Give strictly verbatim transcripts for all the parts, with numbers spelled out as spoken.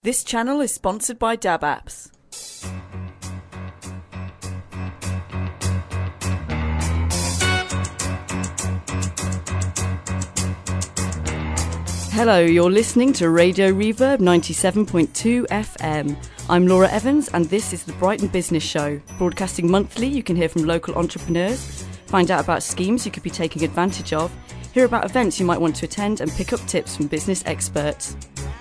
This channel is sponsored by Dab Apps. Hello, you're listening to Radio Reverb ninety-seven point two F M. I'm Laura Evans and this is the Brighton Business Show. Broadcasting monthly, you can hear from local entrepreneurs, find out about schemes you could be taking advantage of, hear about events you might want to attend and pick up tips from business experts.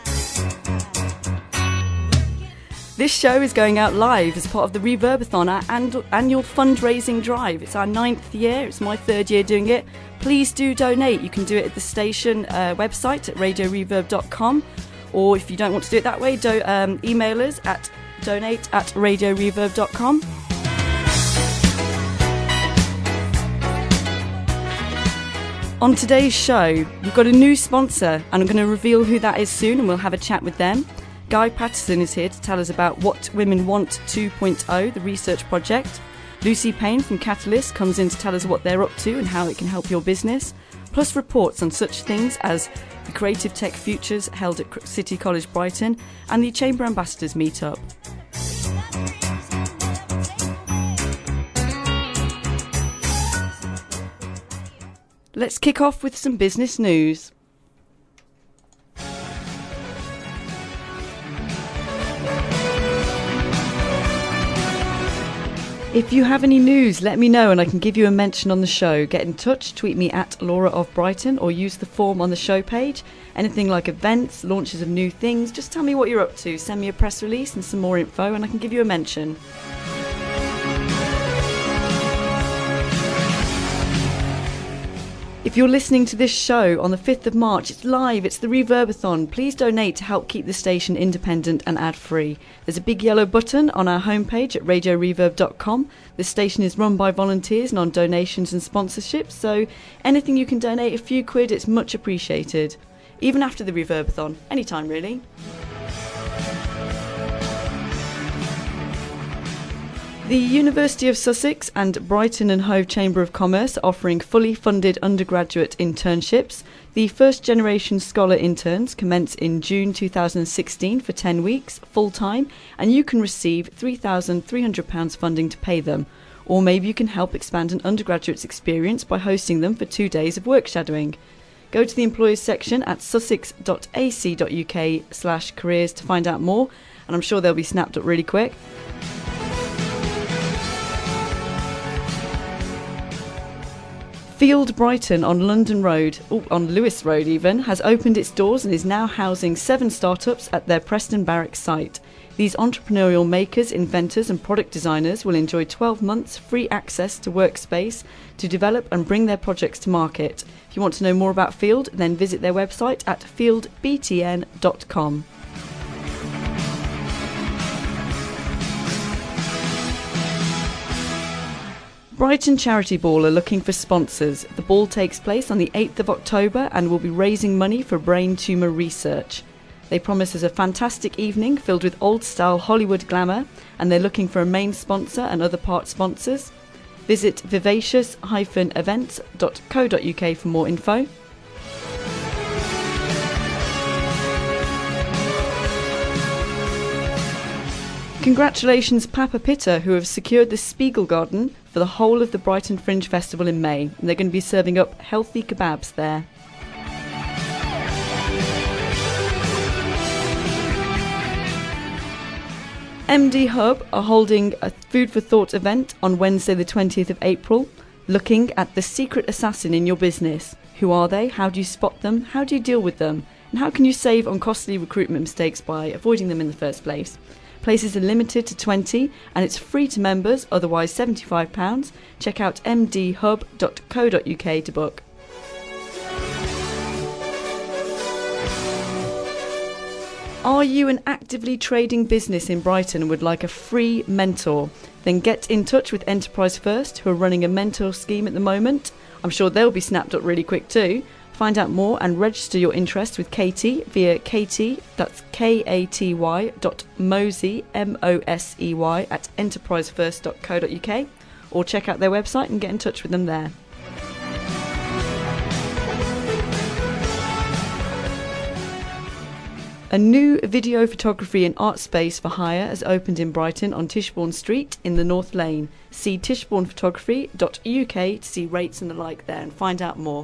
This show is going out live as part of the Reverbathon, our annual fundraising drive. It's our ninth year, it's my third year doing it. Please do donate. You can do it at the station uh, website at radio reverb dot com, or if you don't want to do it that way, do, um, email us at donate at radio reverb dot com. On today's show, we've got a new sponsor, and I'm going to reveal who that is soon, and we'll have a chat with them. Guy Patterson is here to tell us about What Women Want two point oh, the research project. Lucy Payne from Catalyst comes in to tell us what they're up to and how it can help your business, plus reports on such things as the Creative Tech Futures held at City College Brighton and the Chamber Ambassadors Meetup. Let's kick off with some business news. If you have any news, let me know and I can give you a mention on the show. Get in touch, tweet me at Laura of Brighton or use the form on the show page. Anything like events, launches of new things, just tell me what you're up to. Send me a press release and some more info and I can give you a mention. If you're listening to this show on the fifth of March, it's live, it's the Reverbathon. Please donate to help keep the station independent and ad-free. There's a big yellow button on our homepage at radio reverb dot com. This station is run by volunteers and on donations and sponsorships, so anything you can donate, a few quid, it's much appreciated. Even after the Reverbathon, anytime really. The University of Sussex and Brighton and Hove Chamber of Commerce are offering fully funded undergraduate internships. The first generation scholar interns commence in June two thousand sixteen for ten weeks, full-time, and you can receive three thousand three hundred pounds funding to pay them. Or maybe you can help expand an undergraduate's experience by hosting them for two days of work shadowing. Go to the employers section at sussex dot a c dot u k slash careers to find out more, and I'm sure they'll be snapped up really quick. Field Brighton on London Road, oh, on Lewis Road even, has opened its doors and is now housing seven startups at their Preston Barracks site. These entrepreneurial makers, inventors and product designers will enjoy twelve months free access to workspace to develop and bring their projects to market. If you want to know more about Field, then visit their website at field b t n dot com. Brighton Charity Ball are looking for sponsors. The ball takes place on the eighth of October and will be raising money for brain tumour research. They promise us a fantastic evening filled with old-style Hollywood glamour, and they're looking for a main sponsor and other part sponsors. Visit vivacious dash events dot co dot u k for more info. Congratulations Papa Pitta, who have secured the Spiegel Garden for the whole of the Brighton Fringe Festival in May. And they're going to be serving up healthy kebabs there. M D Hub are holding a Food for Thought event on Wednesday the twentieth of April, looking at the secret assassin in your business. Who are they? How do you spot them? How do you deal with them? And how can you save on costly recruitment mistakes by avoiding them in the first place? Places are limited to twenty and it's free to members, otherwise seventy-five pounds. Check out m d hub dot co dot u k to book. Are you an actively trading business in Brighton and would like a free mentor? Then get in touch with Enterprise First, who are running a mentor scheme at the moment. I'm sure they'll be snapped up really quick too. Find out more and register your interest with Katie via katy, that's K A T Y, dot Mosey, M O S E Y, at enterprise first dot co dot u k, or check out their website and get in touch with them there. A new video photography and art space for hire has opened in Brighton on Tishbourne Street in the North Lane. See tishbourne photography dot U K to see rates and the like there and find out more.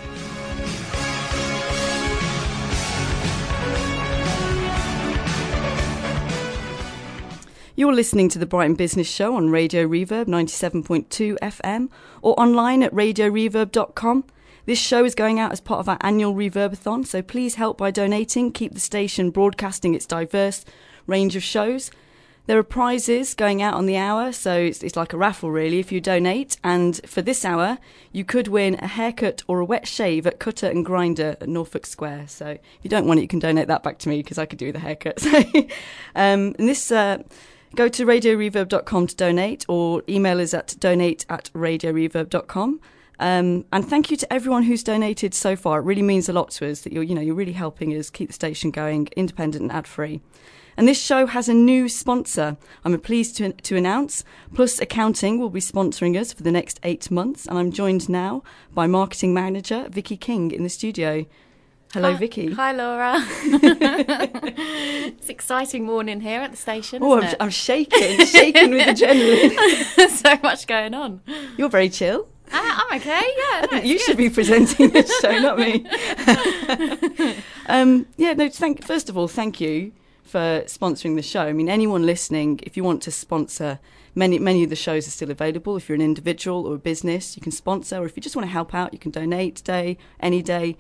You're listening to the Brighton Business Show on Radio Reverb ninety-seven point two F M or online at radio reverb dot com. This show is going out as part of our annual Reverbathon, so please help by donating. Keep the station broadcasting its diverse range of shows. There are prizes going out on the hour, so it's, it's like a raffle really if you donate. And for this hour, you could win a haircut or a wet shave at Cutter and Grinder at Norfolk Square. So if you don't want it, you can donate that back to me because I could do the haircut. um, and this... Uh, Go to radio reverb dot com to donate or email us at donate at radio reverb dot com. Um, and thank you to everyone who's donated so far. It really means a lot to us that you're, you know, you're really helping us keep the station going, independent and ad-free. And this show has a new sponsor. I'm pleased to, to announce Plus Accounting will be sponsoring us for the next eight months. And I'm joined now by marketing manager Vicky King in the studio. Hello, Hi, Vicky. Hi, Laura. It's an exciting morning here at the station. Oh, isn't I'm, it? I'm shaking, shaking with adrenaline. So much going on. You're very chill. Uh, I'm okay, yeah. I no, think you it's should good. be presenting this show, not me. um, yeah, no. Thank. First of all, thank you for sponsoring the show. I mean, anyone listening, if you want to sponsor, many many of the shows are still available. If you're an individual or a business, you can sponsor. Or if you just want to help out, you can donate today, any day.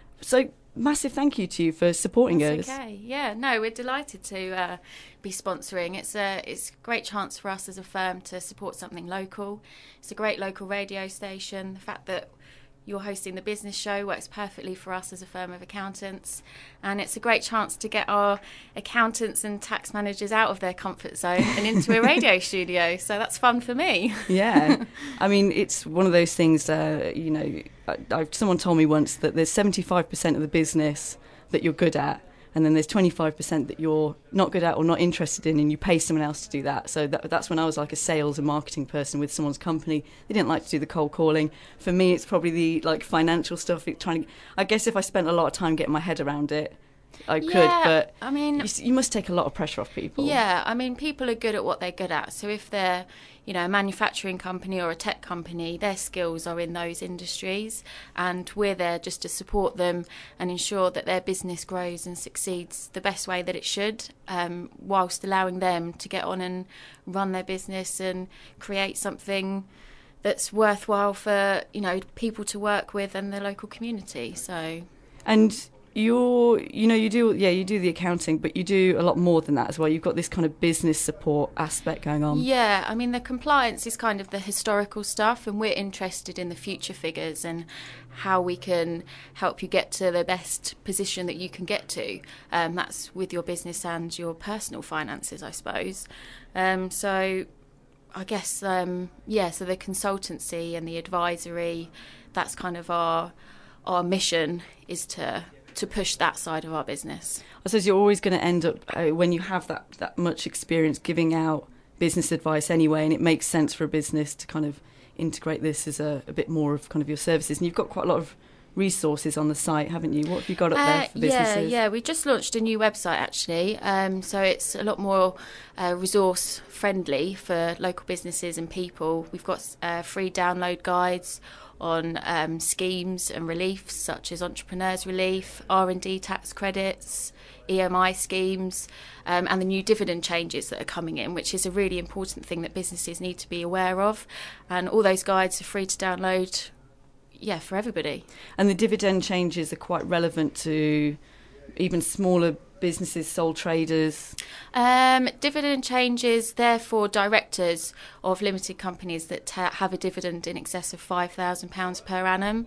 So massive thank you to you for supporting That's us. okay. Yeah, no, we're delighted to uh, be sponsoring. It's a it's a great chance for us as a firm to support something local. It's a great local radio station. The fact that you're hosting the business show works perfectly for us as a firm of accountants, and it's a great chance to get our accountants and tax managers out of their comfort zone and into a radio studio. So that's fun for me. Yeah, I mean, it's one of those things. Uh, you know, I, I've, someone told me once that there's seventy-five percent of the business that you're good at, and then there's twenty-five percent that you're not good at or not interested in, and you pay someone else to do that. So that, that's when I was like a sales and marketing person with someone's company. They didn't like to do the cold calling. For me, it's probably the like financial stuff. It, trying to, I guess if I spent a lot of time getting my head around it, I Yeah, could. But I mean, you, you must take a lot of pressure off people. Yeah, I mean, people are good at what they're good at. So if they're, you know, a manufacturing company or a tech company, their skills are in those industries, and we're there just to support them and ensure that their business grows and succeeds the best way that it should, um, whilst allowing them to get on and run their business and create something that's worthwhile for, you know, people to work with and the local community. So, And you're, you know, you do, yeah, you do the accounting, but you do a lot more than that as well. You've got this kind of business support aspect going on. yeah, I mean, the compliance is kind of the historical stuff, and we're interested in the future figures and how we can help you get to the best position that you can get to. Um, that's with your business and your personal finances, I suppose. Um, so I guess, um, yeah, so the consultancy and the advisory, that's kind of our our mission, is to to push that side of our business. I suppose you're always going to end up, uh, when you have that, that much experience, giving out business advice anyway, and it makes sense for a business to kind of integrate this as a, a bit more of kind of your services. And you've got quite a lot of resources on the site, haven't you? What have you got up there for businesses? Yeah, yeah, we just launched a new website actually, um, so it's a lot more uh, resource friendly for local businesses and people. We've got uh, free download guides on um, schemes and reliefs such as entrepreneurs relief, R and D tax credits, E M I schemes, um, and the new dividend changes that are coming in, which is a really important thing that businesses need to be aware of. And all those guides are free to download, yeah, for everybody. And the dividend changes are quite relevant to even smaller businesses, sole traders. Um, dividend changes, therefore, directors of limited companies that ta- have a dividend in excess of five thousand pounds per annum.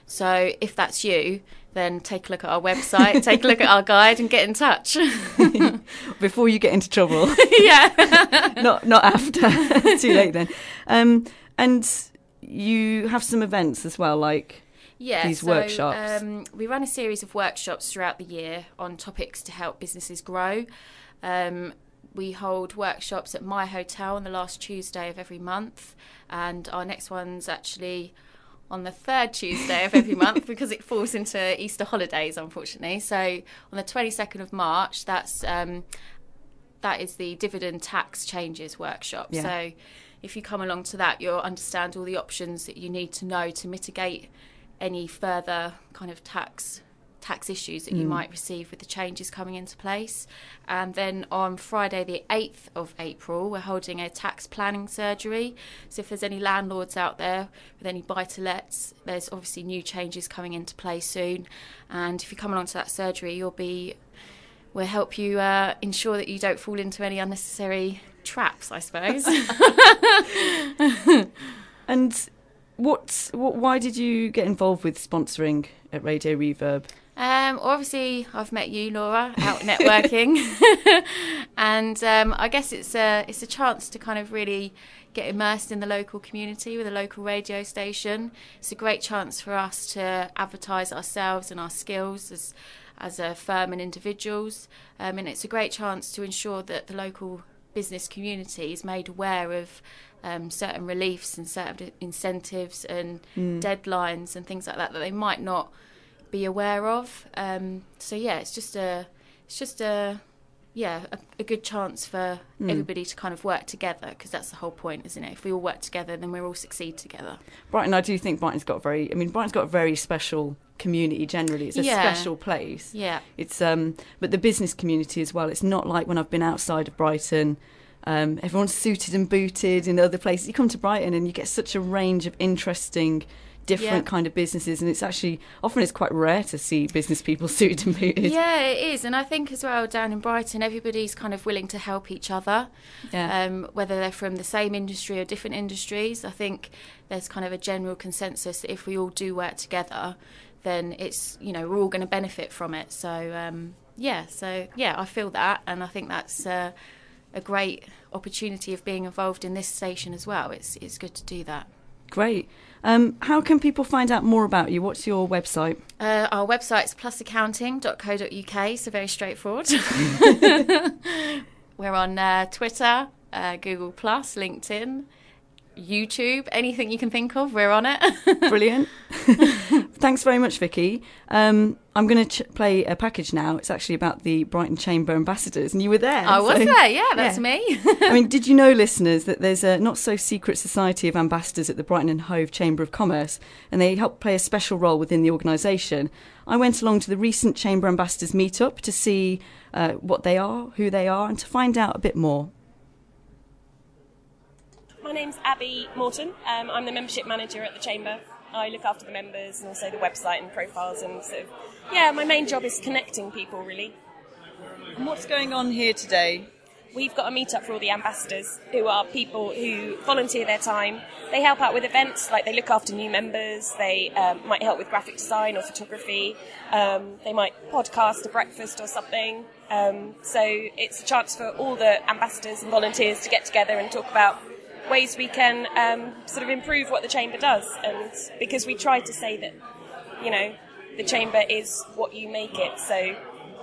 So if that's you, then take a look at our website, take a look at our guide and get in touch. Before you get into trouble. Yeah. not not after. Too late then. Um, and you have some events as well, like... Yeah, these so, workshops. Um, we run a series of workshops throughout the year on topics to help businesses grow. Um, we hold workshops at my hotel on the last Tuesday of every month, and our next one's actually on the third Tuesday of every month because it falls into Easter holidays, unfortunately. So on the twenty-second of March, that's um, that is the dividend tax changes workshop. Yeah. So if you come along to that, you'll understand all the options that you need to know to mitigate any further kind of tax tax issues that you mm. might receive with the changes coming into place. And then on Friday the eighth of April, we're holding a tax planning surgery. So if there's any landlords out there with any buy-to-lets, there's obviously new changes coming into play soon. And if you come along to that surgery, you'll be we'll help you uh, ensure that you don't fall into any unnecessary traps, I suppose. And what, what why did you get involved with sponsoring at Radio Reverb? Um, obviously, I've met you, Laura, out networking, and um, I guess it's a it's a chance to kind of really get immersed in the local community with a local radio station. It's a great chance for us to advertise ourselves and our skills as as a firm and individuals, um, and it's a great chance to ensure that the local business community is made aware of um, certain reliefs and certain incentives and mm. deadlines and things like that that they might not be aware of. Um, so yeah, it's just a, it's just a, yeah, a, a good chance for mm. everybody to kind of work together, because that's the whole point, isn't it? If we all work together, then we all succeed together. Brighton, I do think Brighton's got very, I mean, Brighton's got a very special community generally. It's a yeah. special place. Yeah. It's um, but the business community as well. It's not like when I've been outside of Brighton. Um, everyone's suited and booted in other places. You come to Brighton and you get such a range of interesting, different yeah. kind of businesses, and it's actually often it's quite rare to see business people suited and booted. Yeah, it is, and I think as well down in Brighton, everybody's kind of willing to help each other. Yeah. Um, whether they're from the same industry or different industries, I think there's kind of a general consensus that if we all do work together, then it's, you know, we're all going to benefit from it. So um, yeah, so yeah, I feel that, and I think that's uh, a great opportunity of being involved in this station as well. It's it's good to do that. Great. Um, how can people find out more about you? What's your website? Uh, our website's plus accounting dot co dot uk, so very straightforward. We're on uh, Twitter, uh, Google Plus, LinkedIn, YouTube, anything you can think of, we're on it. Brilliant. Thanks very much, Vicky. Um, I'm going to ch- play a package now. It's actually about the Brighton Chamber Ambassadors, and you were there. I so, was there, yeah, that's yeah. me. I mean, did you know, listeners, that there's a not-so-secret society of ambassadors at the Brighton and Hove Chamber of Commerce, and they help play a special role within the organisation. I went along to the recent Chamber Ambassadors meet-up to see uh, what they are, who they are, and to find out a bit more. My name's Abby Morton. Um, I'm the membership manager at the Chamber. I look after the members and also the website and profiles, and sort of, yeah, my main job is connecting people, really. And what's going on here today? We've got a meet-up for all the ambassadors, who are people who volunteer their time. They help out with events, like they look after new members, they um, might help with graphic design or photography, um, they might podcast a breakfast or something. Um, so it's a chance for all the ambassadors and volunteers to get together and talk about ways we can um, sort of improve what the Chamber does. And because we try to say that, you know, the Chamber is what you make it, so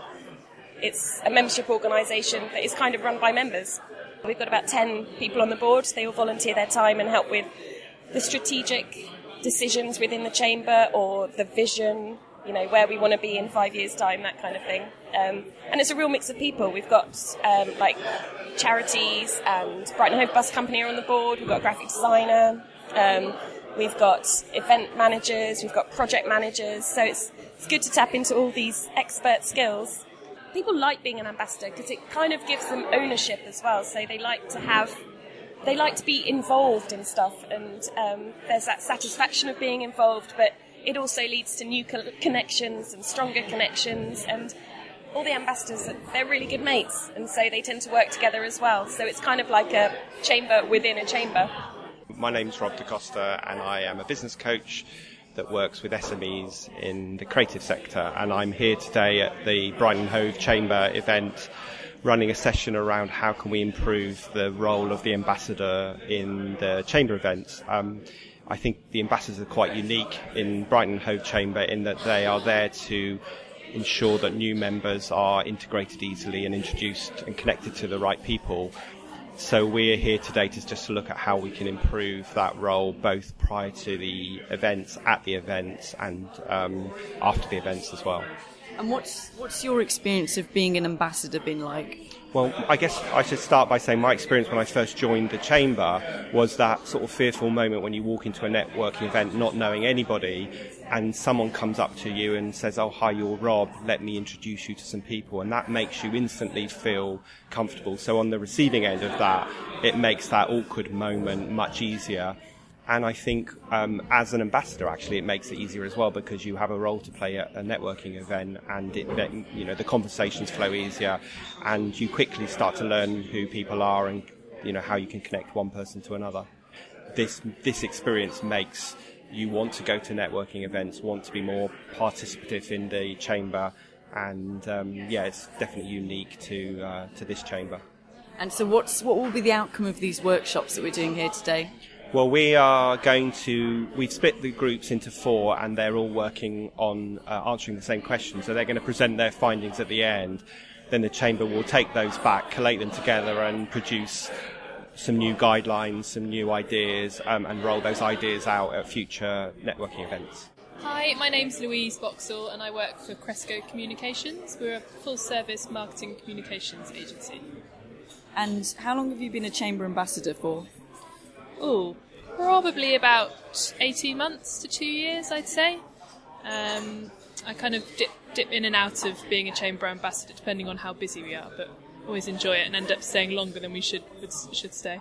it's a membership organisation that is kind of run by members. We've got about ten people on the board. They all volunteer their time and help with the strategic decisions within the Chamber, or the vision, you know, where we want to be in five years' time, that kind of thing. Um, and it's a real mix of people. We've got um, like charities, and Brighton Hove Bus Company are on the board. We've got a graphic designer. Um, we've got event managers. We've got project managers. So it's it's good to tap into all these expert skills. People like being an ambassador because it kind of gives them ownership as well. So they like to have, they like to be involved in stuff, and um, there's that satisfaction of being involved, but it also leads to new co- connections and stronger connections, and all the ambassadors, they're really good mates, and so they tend to work together as well. So it's kind of like a chamber within a chamber. My name's Rob DaCosta, and I am a business coach that works with S M Es in the creative sector, and I'm here today at the Brighton and Hove Chamber event, running a session around how can we improve the role of the ambassador in the chamber events. Um, I think the ambassadors are quite unique in Brighton and Hove Chamber in that they are there to ensure that new members are integrated easily and introduced and connected to the right people. So we're here today to just to look at how we can improve that role, both prior to the events, at the events, and um, after the events as well. And what's what's your experience of being an ambassador been like? Well, I guess I should start by saying my experience when I first joined the Chamber was that sort of fearful moment when you walk into a networking event not knowing anybody and someone comes up to you and says, "Oh, hi, you're Rob, let me introduce you to some people," and that makes you instantly feel comfortable. So on the receiving end of that, it makes that awkward moment much easier. And I think um, as an ambassador, actually, it makes it easier as well because you have a role to play at a networking event, and it, you know, the conversations flow easier, and you quickly start to learn who people are and, you know, how you can connect one person to another. This this experience makes you want to go to networking events, want to be more participative in the chamber, and um, yeah, it's definitely unique to uh, to this chamber. And so, what's what will be the outcome of these workshops that we're doing here today? Well, we are going to, we've split the groups into four and they're all working on uh, answering the same question. So they're going to present their findings at the end. Then the Chamber will take those back, collate them together and produce some new guidelines, some new ideas, um, and roll those ideas out at future networking events. Hi, my name's Louise Boxall and I work for Cresco Communications. We're a full-service marketing communications agency. And how long have you been a Chamber ambassador for? Oh, probably about eighteen months to two years, I'd say. Um, I kind of dip, dip in and out of being a Chamber ambassador depending on how busy we are, but always enjoy it and end up staying longer than we should should stay.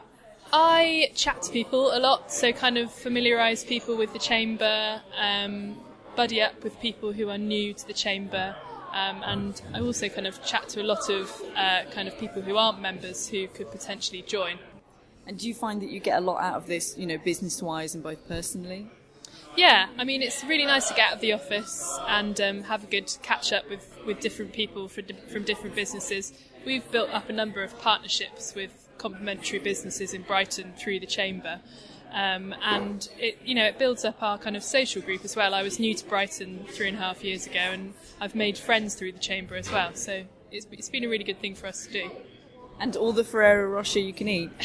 I chat to people a lot, so kind of familiarise people with the Chamber, um, buddy up with people who are new to the Chamber, um, and I also kind of chat to a lot of uh, kind of people who aren't members who could potentially join. And do you find that you get a lot out of this, you know, business-wise and both personally? Yeah, I mean, it's really nice to get out of the office and um, have a good catch-up with, with different people from, from different businesses. We've built up a number of partnerships with complementary businesses in Brighton through the Chamber. Um, and, it, you know, it builds up our kind of social group as well. I was new to Brighton three and a half years ago and I've made friends through the Chamber as well. So it's, it's been a really good thing for us to do. And all the Ferrero Rocher you can eat.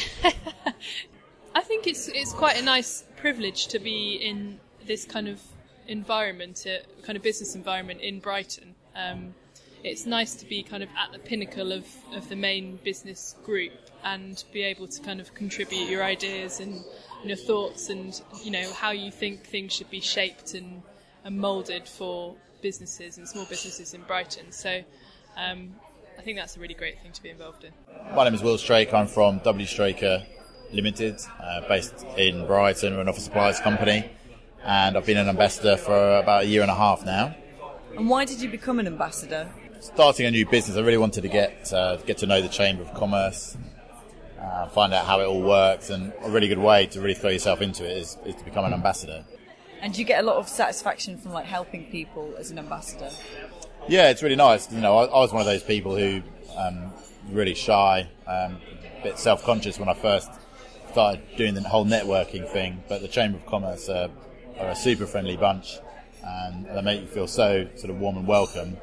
I think it's it's quite a nice privilege to be in this kind of environment, a kind of business environment in Brighton. Um, it's nice to be kind of at the pinnacle of, of the main business group and be able to kind of contribute your ideas and your thoughts and, you know, how you think things should be shaped and, and moulded for businesses and small businesses in Brighton. So um, I think that's a really great thing to be involved in. My name is Will Straker. I'm from W Straker Limited, uh, based in Brighton. We're an office supplies company, and I've been an ambassador for about a year and a half now. And why did you become an ambassador? Starting a new business, I really wanted to get uh, get to know the Chamber of Commerce, uh, find out how it all works, and a really good way to really throw yourself into it is, is to become an ambassador. And do you get a lot of satisfaction from like helping people as an ambassador? Yeah, it's really nice. You know, I, I was one of those people who um, really shy, um, a bit self-conscious when I first started doing the whole networking thing. But the Chamber of Commerce uh, are a super friendly bunch, and they make you feel so sort of warm and welcome.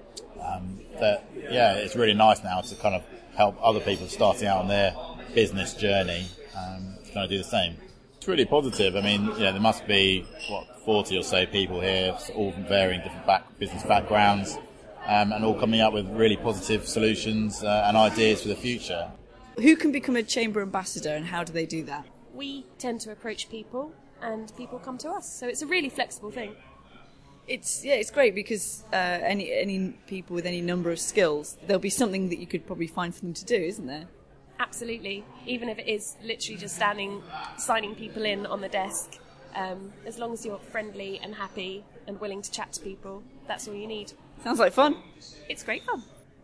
Um, that yeah, it's really nice now to kind of help other people starting out on their business journey um, to kind of do the same. It's really positive. I mean, you know, there must be what forty or so people here, all from varying different back, business backgrounds, um, and all coming up with really positive solutions uh, and ideas for the future. Who can become a Chamber ambassador, and how do they do that? We tend to approach people, and people come to us. So it's a really flexible thing. It's yeah, it's great because uh, any any people with any number of skills, there'll be something that you could probably find for them to do, isn't there? Absolutely. Even if it is literally just standing, signing people in on the desk, um, as long as you're friendly and happy and willing to chat to people, that's all you need. Sounds like fun. It's great fun.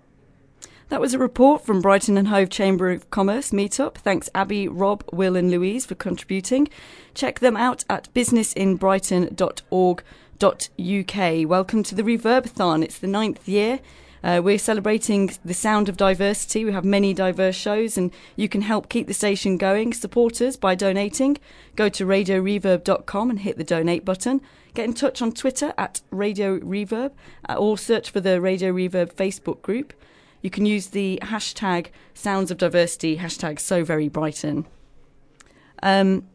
That was a report from Brighton and Hove Chamber of Commerce Meetup. Thanks Abby, Rob, Will and Louise for contributing. Check them out at business in brighton dot org dot U K. Welcome to the Reverbathon. It's the ninth year. Uh, we're celebrating the sound of diversity. We have many diverse shows, and you can help keep the station going. Support us by donating. Go to radio reverb dot com and hit the donate button. Get in touch on Twitter at Radio Reverb, or search for the Radio Reverb Facebook group. you can use the hashtag Sounds of Diversity, hashtag So Very Brighton. Um,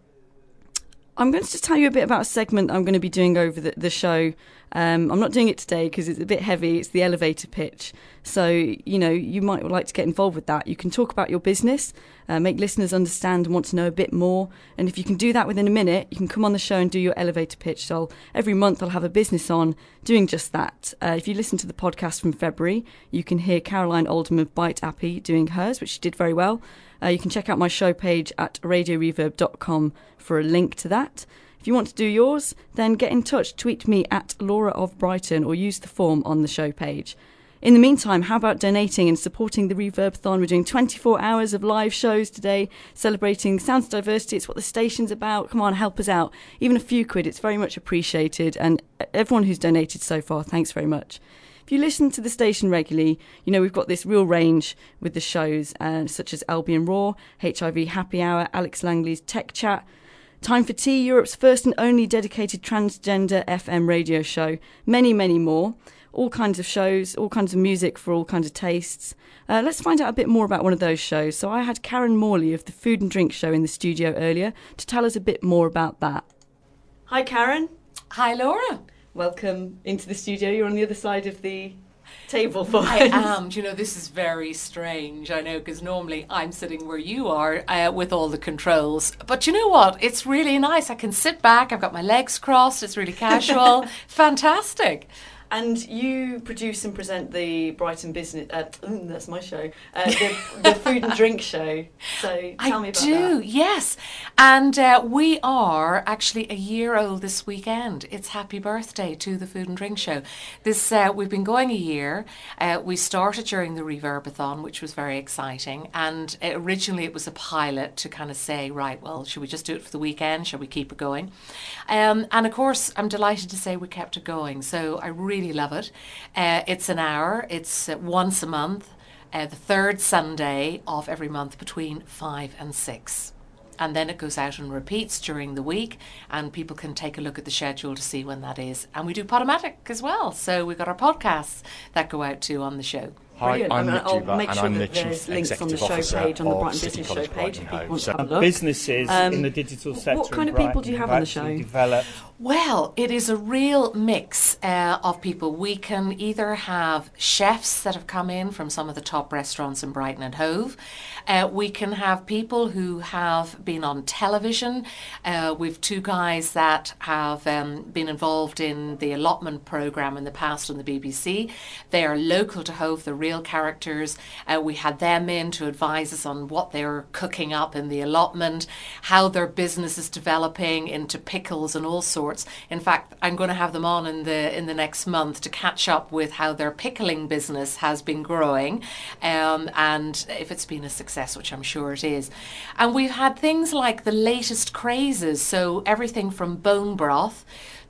I'm going to just tell you a bit about a segment I'm going to be doing over the, the show. Um, I'm not doing it today because it's a bit heavy. It's the elevator pitch. So, you know, you might like to get involved with that. You can talk about your business, uh, make listeners understand and want to know a bit more. And if you can do that within a minute, you can come on the show and do your elevator pitch. So I'll, every month I'll have a business on doing just that. Uh, if you listen to the podcast from February, you can hear Caroline Oldham of Bite Appy doing hers, which she did very well. Uh, you can check out my show page at radio reverb dot com for a link to that. If you want to do yours, then get in touch. Tweet me at Laura of Brighton or use the form on the show page. In the meantime, how about donating and supporting the Reverb-thon? We're doing twenty-four hours of live shows today, celebrating Sounds of Diversity. It's what the station's about. Come on, help us out. Even a few quid, it's very much appreciated. And everyone who's donated so far, thanks very much. If you listen to the station regularly, you know we've got this real range with the shows, uh, such as Albion Raw, H I V Happy Hour, Alex Langley's Tech Chat, Time for Tea, Europe's first and only dedicated transgender F M radio show, many, many more. All kinds of shows, all kinds of music for all kinds of tastes. Uh, let's find out a bit more about one of those shows. So I had Karen Morley of the Food and Drink Show in the studio earlier to tell us a bit more about that. Hi, Karen. Hi, Laura. Welcome into the studio. You're on the other side of the table for I us. am. Do you know, this is very strange, I know, because normally I'm sitting where you are uh, with all the controls. But you know what? It's really nice. I can sit back. I've got my legs crossed. It's really casual. Fantastic. And you produce and present the Brighton Business, uh, mm, that's my show, uh, the, the Food and Drink Show. So tell I me about do, that. yes. And uh, we are actually a year old this weekend. It's happy birthday to the Food and Drink Show. This uh, we've been going a year. Uh, we started during the Reverb-a-thon, which was very exciting. And uh, originally it was a pilot to kind of say, right, well, should we just do it for the weekend? Shall we keep it going? Um, and of course, I'm delighted to say we kept it going. So I really Really love it. Uh, it's an hour. It's uh, once a month, uh, the third Sunday of every month between five and six. And then it goes out and repeats during the week, and people can take a look at the schedule to see when that is. And we do Podomatic as well. So we've got our podcasts that go out too on the show. Hi, Brilliant. I'm I mean, Nick I'll Juba, make and sure I'm the that there's Chief links on the Executive show Officer page, on the of Brighton City Business College show page, if Brighton people Hove. want So to have a look. businesses Um, in the digital what sector kind in of people Brighton do you have have on the actually show? developed. Well, it is a real mix uh, of people. We can either have chefs that have come in from some of the top restaurants in Brighton and Hove. Uh, we can have people who have been on television. Uh, we've two guys that have um, been involved in the allotment programme in the past on the B B C. They are local to Hove, they're real characters. Uh, we had them in to advise us on what they're cooking up in the allotment, how their business is developing into pickles and all sorts. In fact, I'm going to have them on in the in the next month to catch up with how their pickling business has been growing, um, and if it's been a success, which I'm sure it is. And we've had things like the latest crazes, so everything from bone broth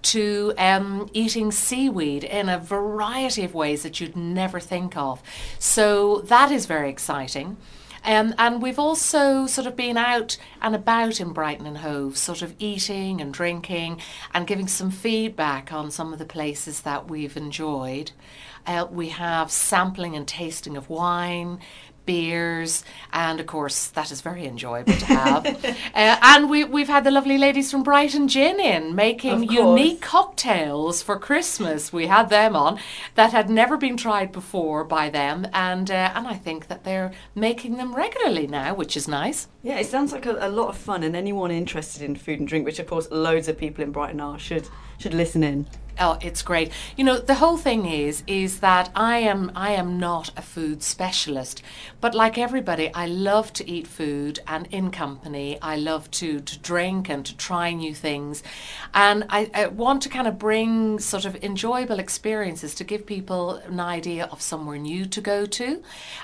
to um, eating seaweed in a variety of ways that you'd never think of. So that is very exciting. Um, and we've also sort of been out and about in Brighton and Hove, sort of eating and drinking and giving some feedback on some of the places that we've enjoyed. Uh, we have sampling and tasting of wine, beers, and of course that is very enjoyable to have. uh, and we, we've had the lovely ladies from Brighton Gin in making unique cocktails for Christmas. We had them on that had never been tried before by them, and uh, and I think that they're making them regularly now, which is nice. Yeah, it sounds like a, a lot of fun, and anyone interested in food and drink, which of course loads of people in Brighton are, should should listen in. Oh, it's great. You know, the whole thing is, is that I am, I am not a food specialist, but like everybody, I love to eat food and in company. I love to, to drink and to try new things. And I, I want to kind of bring sort of enjoyable experiences to give people an idea of somewhere new to go to.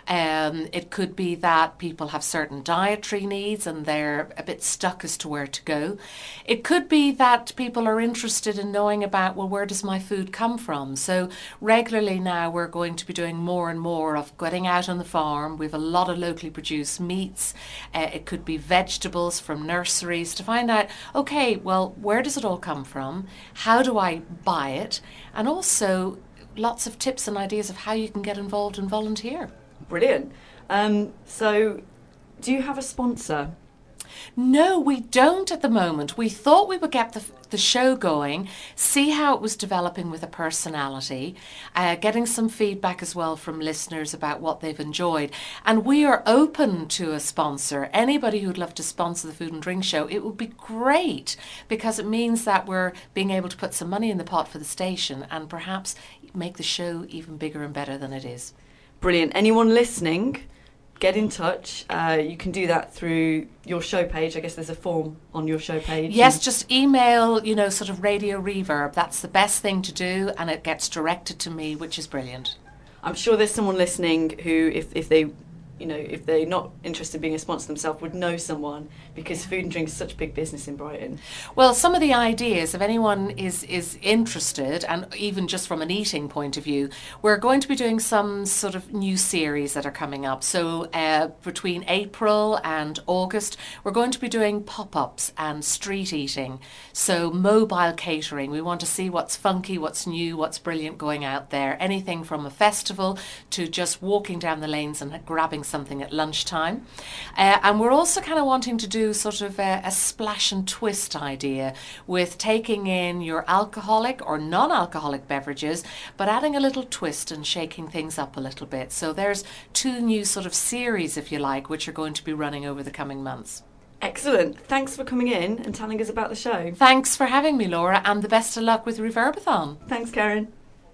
Um, it could be that people have certain dietary needs and they're a bit stuck as to where to go. It could be that people are interested in knowing about, well, where does my food come from? So regularly now we're going to be doing more and more of getting out on the farm. We have a lot of locally produced meats. Uh, it could be vegetables from nurseries to find out, okay, well, where does it all come from? How do I buy it? And also lots of tips and ideas of how you can get involved and volunteer. Brilliant. Um, so, do you have a sponsor? No, we don't at the moment. We thought we would get the, the show going, see how it was developing with a personality, uh, getting some feedback as well from listeners about what they've enjoyed. And we are open to a sponsor. Anybody who'd love to sponsor the Food and Drink Show, it would be great, because it means that we're being able to put some money in the pot for the station and perhaps make the show even bigger and better than it is. Brilliant. Anyone listening, get in touch. Uh, you can do that through your show page. I guess there's a form on your show page. Yes, just email, you know, sort of Radio Reverb. That's the best thing to do, and it gets directed to me, which is brilliant. I'm sure there's someone listening who, if, if they, you know, if they're not interested in being a sponsor themselves, would know someone, because food and drink is such a big business in Brighton. Well, some of the ideas, if anyone is, is interested, and even just from an eating point of view, we're going to be doing some sort of new series that are coming up. So uh, between April and August, we're going to be doing pop-ups and street eating. So mobile catering. We want to see what's funky, what's new, what's brilliant going out there. Anything from a festival to just walking down the lanes and grabbing something at lunchtime. Uh, and we're also kind of wanting to do sort of a, a splash and twist idea with taking in your alcoholic or non-alcoholic beverages, but adding a little twist and shaking things up a little bit. So there's two new sort of series, if you like, which are going to be running over the coming months. Excellent. Thanks for coming in and telling us about the show. Thanks for having me, Laura, and the best of luck with Reverbathon. Thanks, Karen.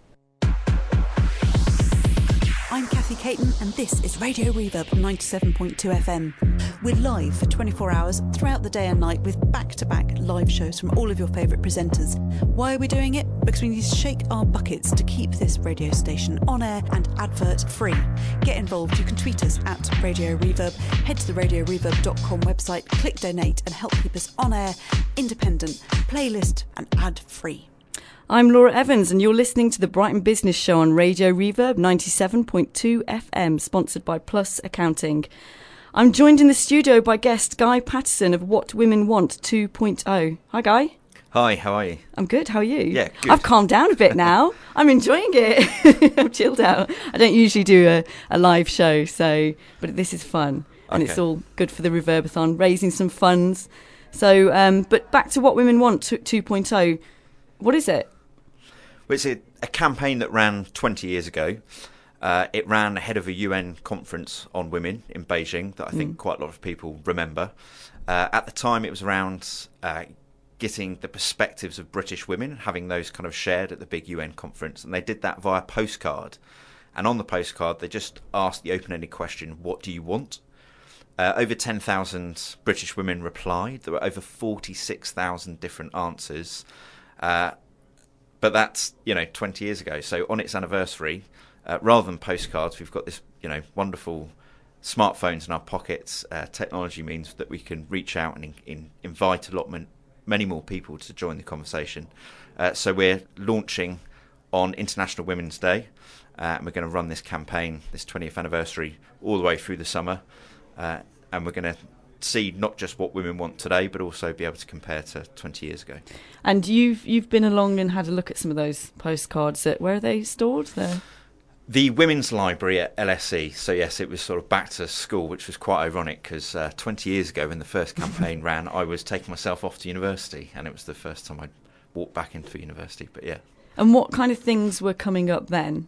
I'm Kathy Caton, and this is Radio Reverb ninety-seven point two F M. We're live for twenty-four hours throughout the day and night with back-to-back live shows from all of your favourite presenters. Why are we doing it? Because we need to shake our buckets to keep this radio station on air and advert free. Get involved. You can tweet us at Radio Reverb, head to the radio reverb dot com website, click donate and help keep us on air, independent, playlist and ad free. I'm Laura Evans, and you're listening to the Brighton Business Show on Radio Reverb ninety-seven point two F M, sponsored by Plus Accounting. I'm joined in the studio by guest Guy Patterson of What Women Want two point oh. Hi, Guy. Hi, how are you? I'm good, how are you? Yeah, good. I've calmed down a bit now. I'm enjoying it. I'm chilled out. I don't usually do a, a live show, so but this is fun. And Okay. It's all good for the Reverbathon, raising some funds. So, um, but back to What Women Want two point oh. What is it? Well, it's a, a campaign that ran twenty years ago. Uh, it ran ahead of a U N conference on women in Beijing that I think Mm. quite a lot of people remember. Uh, at the time, it was around uh, getting the perspectives of British women, having those kind of shared at the big U N conference. And they did that via postcard. And on the postcard, they just asked the open-ended question, what do you want? Uh, over ten thousand British women replied. There were over forty-six thousand different answers. Uh, But that's, you know, twenty years ago. So on its anniversary, uh, rather than postcards, we've got this, you know, wonderful smartphones in our pockets. Uh, technology means that we can reach out and in, in, invite a lot man, many more people to join the conversation. Uh, so we're launching on International Women's Day, uh, and we're going to run this campaign, this twentieth anniversary, all the way through the summer. Uh, and we're going to see not just what women want today, but also be able to compare to twenty years ago. And you've you've been along and had a look at some of those postcards. At, where are they stored? There. The Women's Library at L S E. So yes, it was sort of back to school, which was quite ironic because uh, twenty years ago, when the first campaign ran, I was taking myself off to university, and it was the first time I'd walked back into university. But yeah. And what kind of things were coming up then?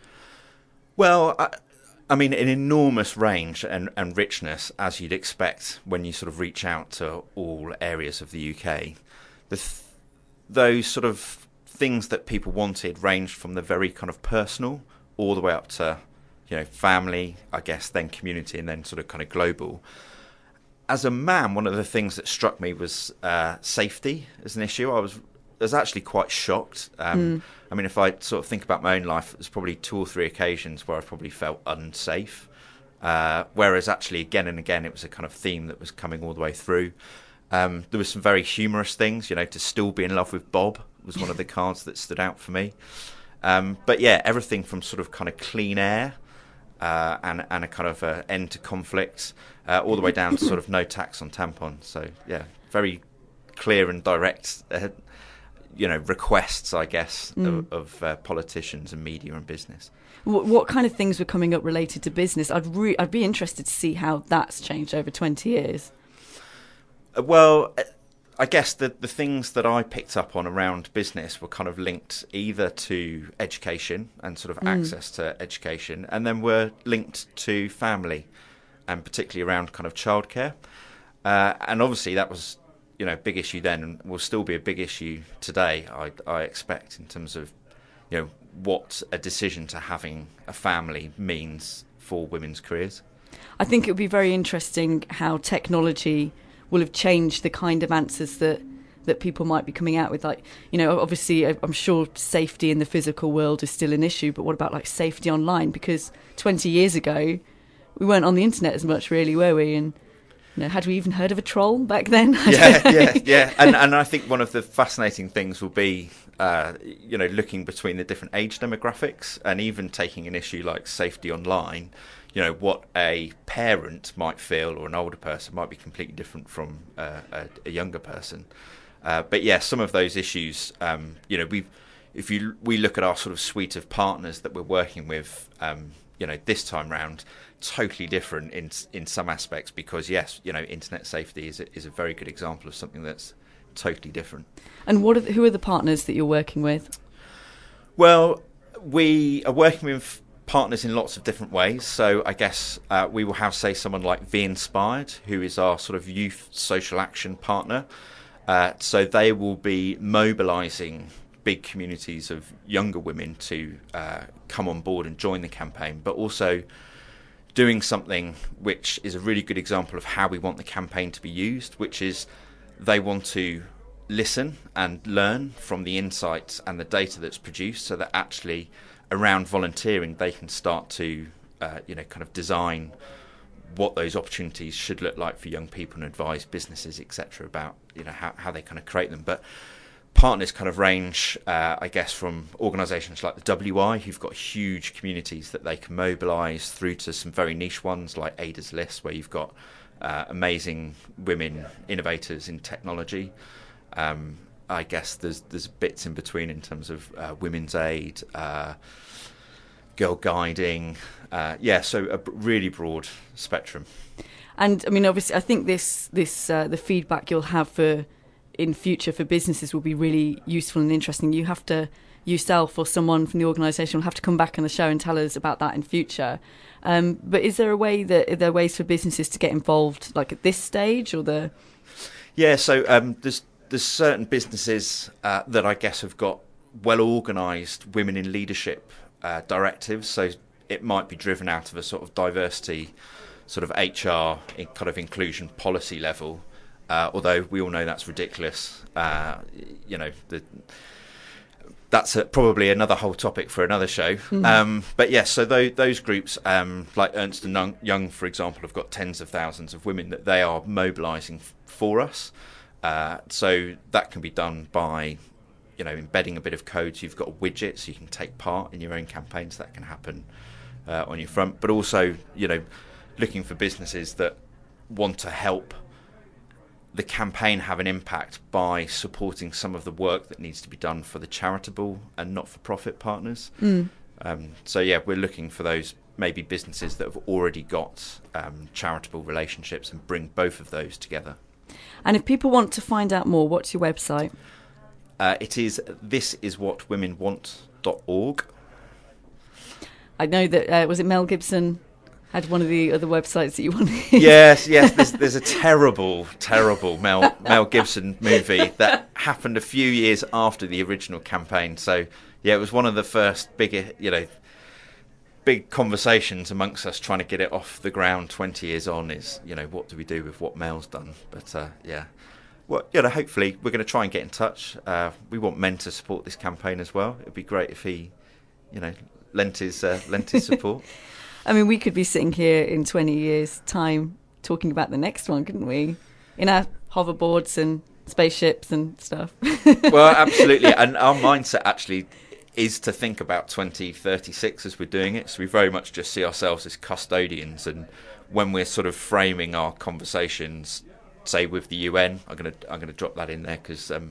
Well, I, I mean, an enormous range and, and richness, as you'd expect when you sort of reach out to all areas of the U K. The th- those sort of things that people wanted ranged from the very kind of personal all the way up to, you know, family, I guess, then community, and then sort of kind of global. As a man, one of the things that struck me was uh, safety as an issue. I was I was actually quite shocked. Um, mm. I mean, if I sort of think about my own life, there's probably two or three occasions where I probably felt unsafe. Uh, whereas actually, again and again, it was a kind of theme that was coming all the way through. Um, there was some very humorous things, you know, to still be in love with Bob was one of the cards that stood out for me. Um, but yeah, everything from sort of kind of clean air uh, and, and a kind of uh, end to conflict, uh, all the way down to sort of no tax on tampons. So yeah, very clear and direct. Uh, you know, requests, I guess, Mm. of, of uh, politicians and media and business. What, what kind of things were coming up related to business? I'd re- I'd be interested to see how that's changed over twenty years. Uh, well, I guess the the things that I picked up on around business were kind of linked either to education and sort of Mm. access to education, and then were linked to family, and particularly around kind of childcare. Uh, and obviously that was, you know, a big issue then, and will still be a big issue today, I, I expect, in terms of, you know, what a decision to having a family means for women's careers. I think it would be very interesting how technology will have changed the kind of answers that, that people might be coming out with. Like, you know, obviously I'm sure safety in the physical world is still an issue, but what about like safety online? Because twenty years ago, we weren't on the internet as much, really, were we? And you know, had we even heard of a troll back then? I yeah, yeah, yeah. And and I think one of the fascinating things will be, uh, you know, looking between the different age demographics, and even taking an issue like safety online. You know, what a parent might feel, or an older person, might be completely different from uh, a, a younger person. Uh, but yeah, some of those issues, um, you know, we, if you we look at our sort of suite of partners that we're working with, um, you know, this time round, totally different in in some aspects, because yes, you know, internet safety is a, is a very good example of something that's totally different. And what are the, who are the partners that you're working with? Well, we are working with partners in lots of different ways. So I guess uh, we will have, say, someone like V Inspired, who is our sort of youth social action partner. Uh, so they will be mobilising big communities of younger women to uh, come on board and join the campaign, but also doing something which is a really good example of how we want the campaign to be used, which is they want to listen and learn from the insights and the data that's produced, so that actually around volunteering they can start to uh, you know kind of design what those opportunities should look like for young people and advise businesses, et cetera, about you know how, how they kind of create them. But partners kind of range, uh, I guess, from organisations like the W I, who've got huge communities that they can mobilise, through to some very niche ones like Ada's List, where you've got uh, amazing women innovators in technology. Um, I guess there's there's bits in between in terms of uh, women's aid, uh, girl guiding, uh, yeah. So a b- really broad spectrum. And I mean, obviously, I think this this uh, the feedback you'll have for in future for businesses will be really useful and interesting. You have to yourself or someone from the organisation will have to come back on the show and tell us about that in future. Um, but is there a way that are there ways for businesses to get involved, like at this stage, or the? Yeah. So um, there's. There's certain businesses uh, that I guess have got well-organised women in leadership uh, directives, so it might be driven out of a sort of diversity, sort of H R, in kind of inclusion policy level, uh, although we all know that's ridiculous. Uh, you know, the, that's a, probably another whole topic for another show. Mm. Um, but yes, so those, those groups, um, like Ernst and Young, for example, have got tens of thousands of women that they are mobilising f- for us. Uh, so that can be done by, you know, embedding a bit of code. So you've got a widget, so you can take part in your own campaigns. That can happen uh, on your front. But also, you know, looking for businesses that want to help the campaign have an impact by supporting some of the work that needs to be done for the charitable and not-for-profit partners. Mm. Um, so yeah, we're looking for those maybe businesses that have already got um, charitable relationships and bring both of those together. And if people want to find out more, what's your website? Uh, it is this is what women want dot org. I know that, uh, was it Mel Gibson had one of the other websites that you wanted? Yes, yes. There's, there's a terrible, terrible Mel, Mel Gibson movie that happened a few years after the original campaign. So, yeah, it was one of the first big, you know, big conversations amongst us trying to get it off the ground twenty years on is, you know, what do we do with what Mel's done? But, uh, yeah. Well, you know, hopefully we're going to try and get in touch. Uh, we want Men to support this campaign as well. It'd be great if he, you know, lent his, uh, lent his support. I mean, we could be sitting here in twenty years' time talking about the next one, couldn't we? In our hoverboards and spaceships and stuff. Well, absolutely. And our mindset actually is to think about twenty thirty-six as we're doing it. So we very much just see ourselves as custodians. And when we're sort of framing our conversations, say with the U N, I'm going to I'm going to drop that in there because um,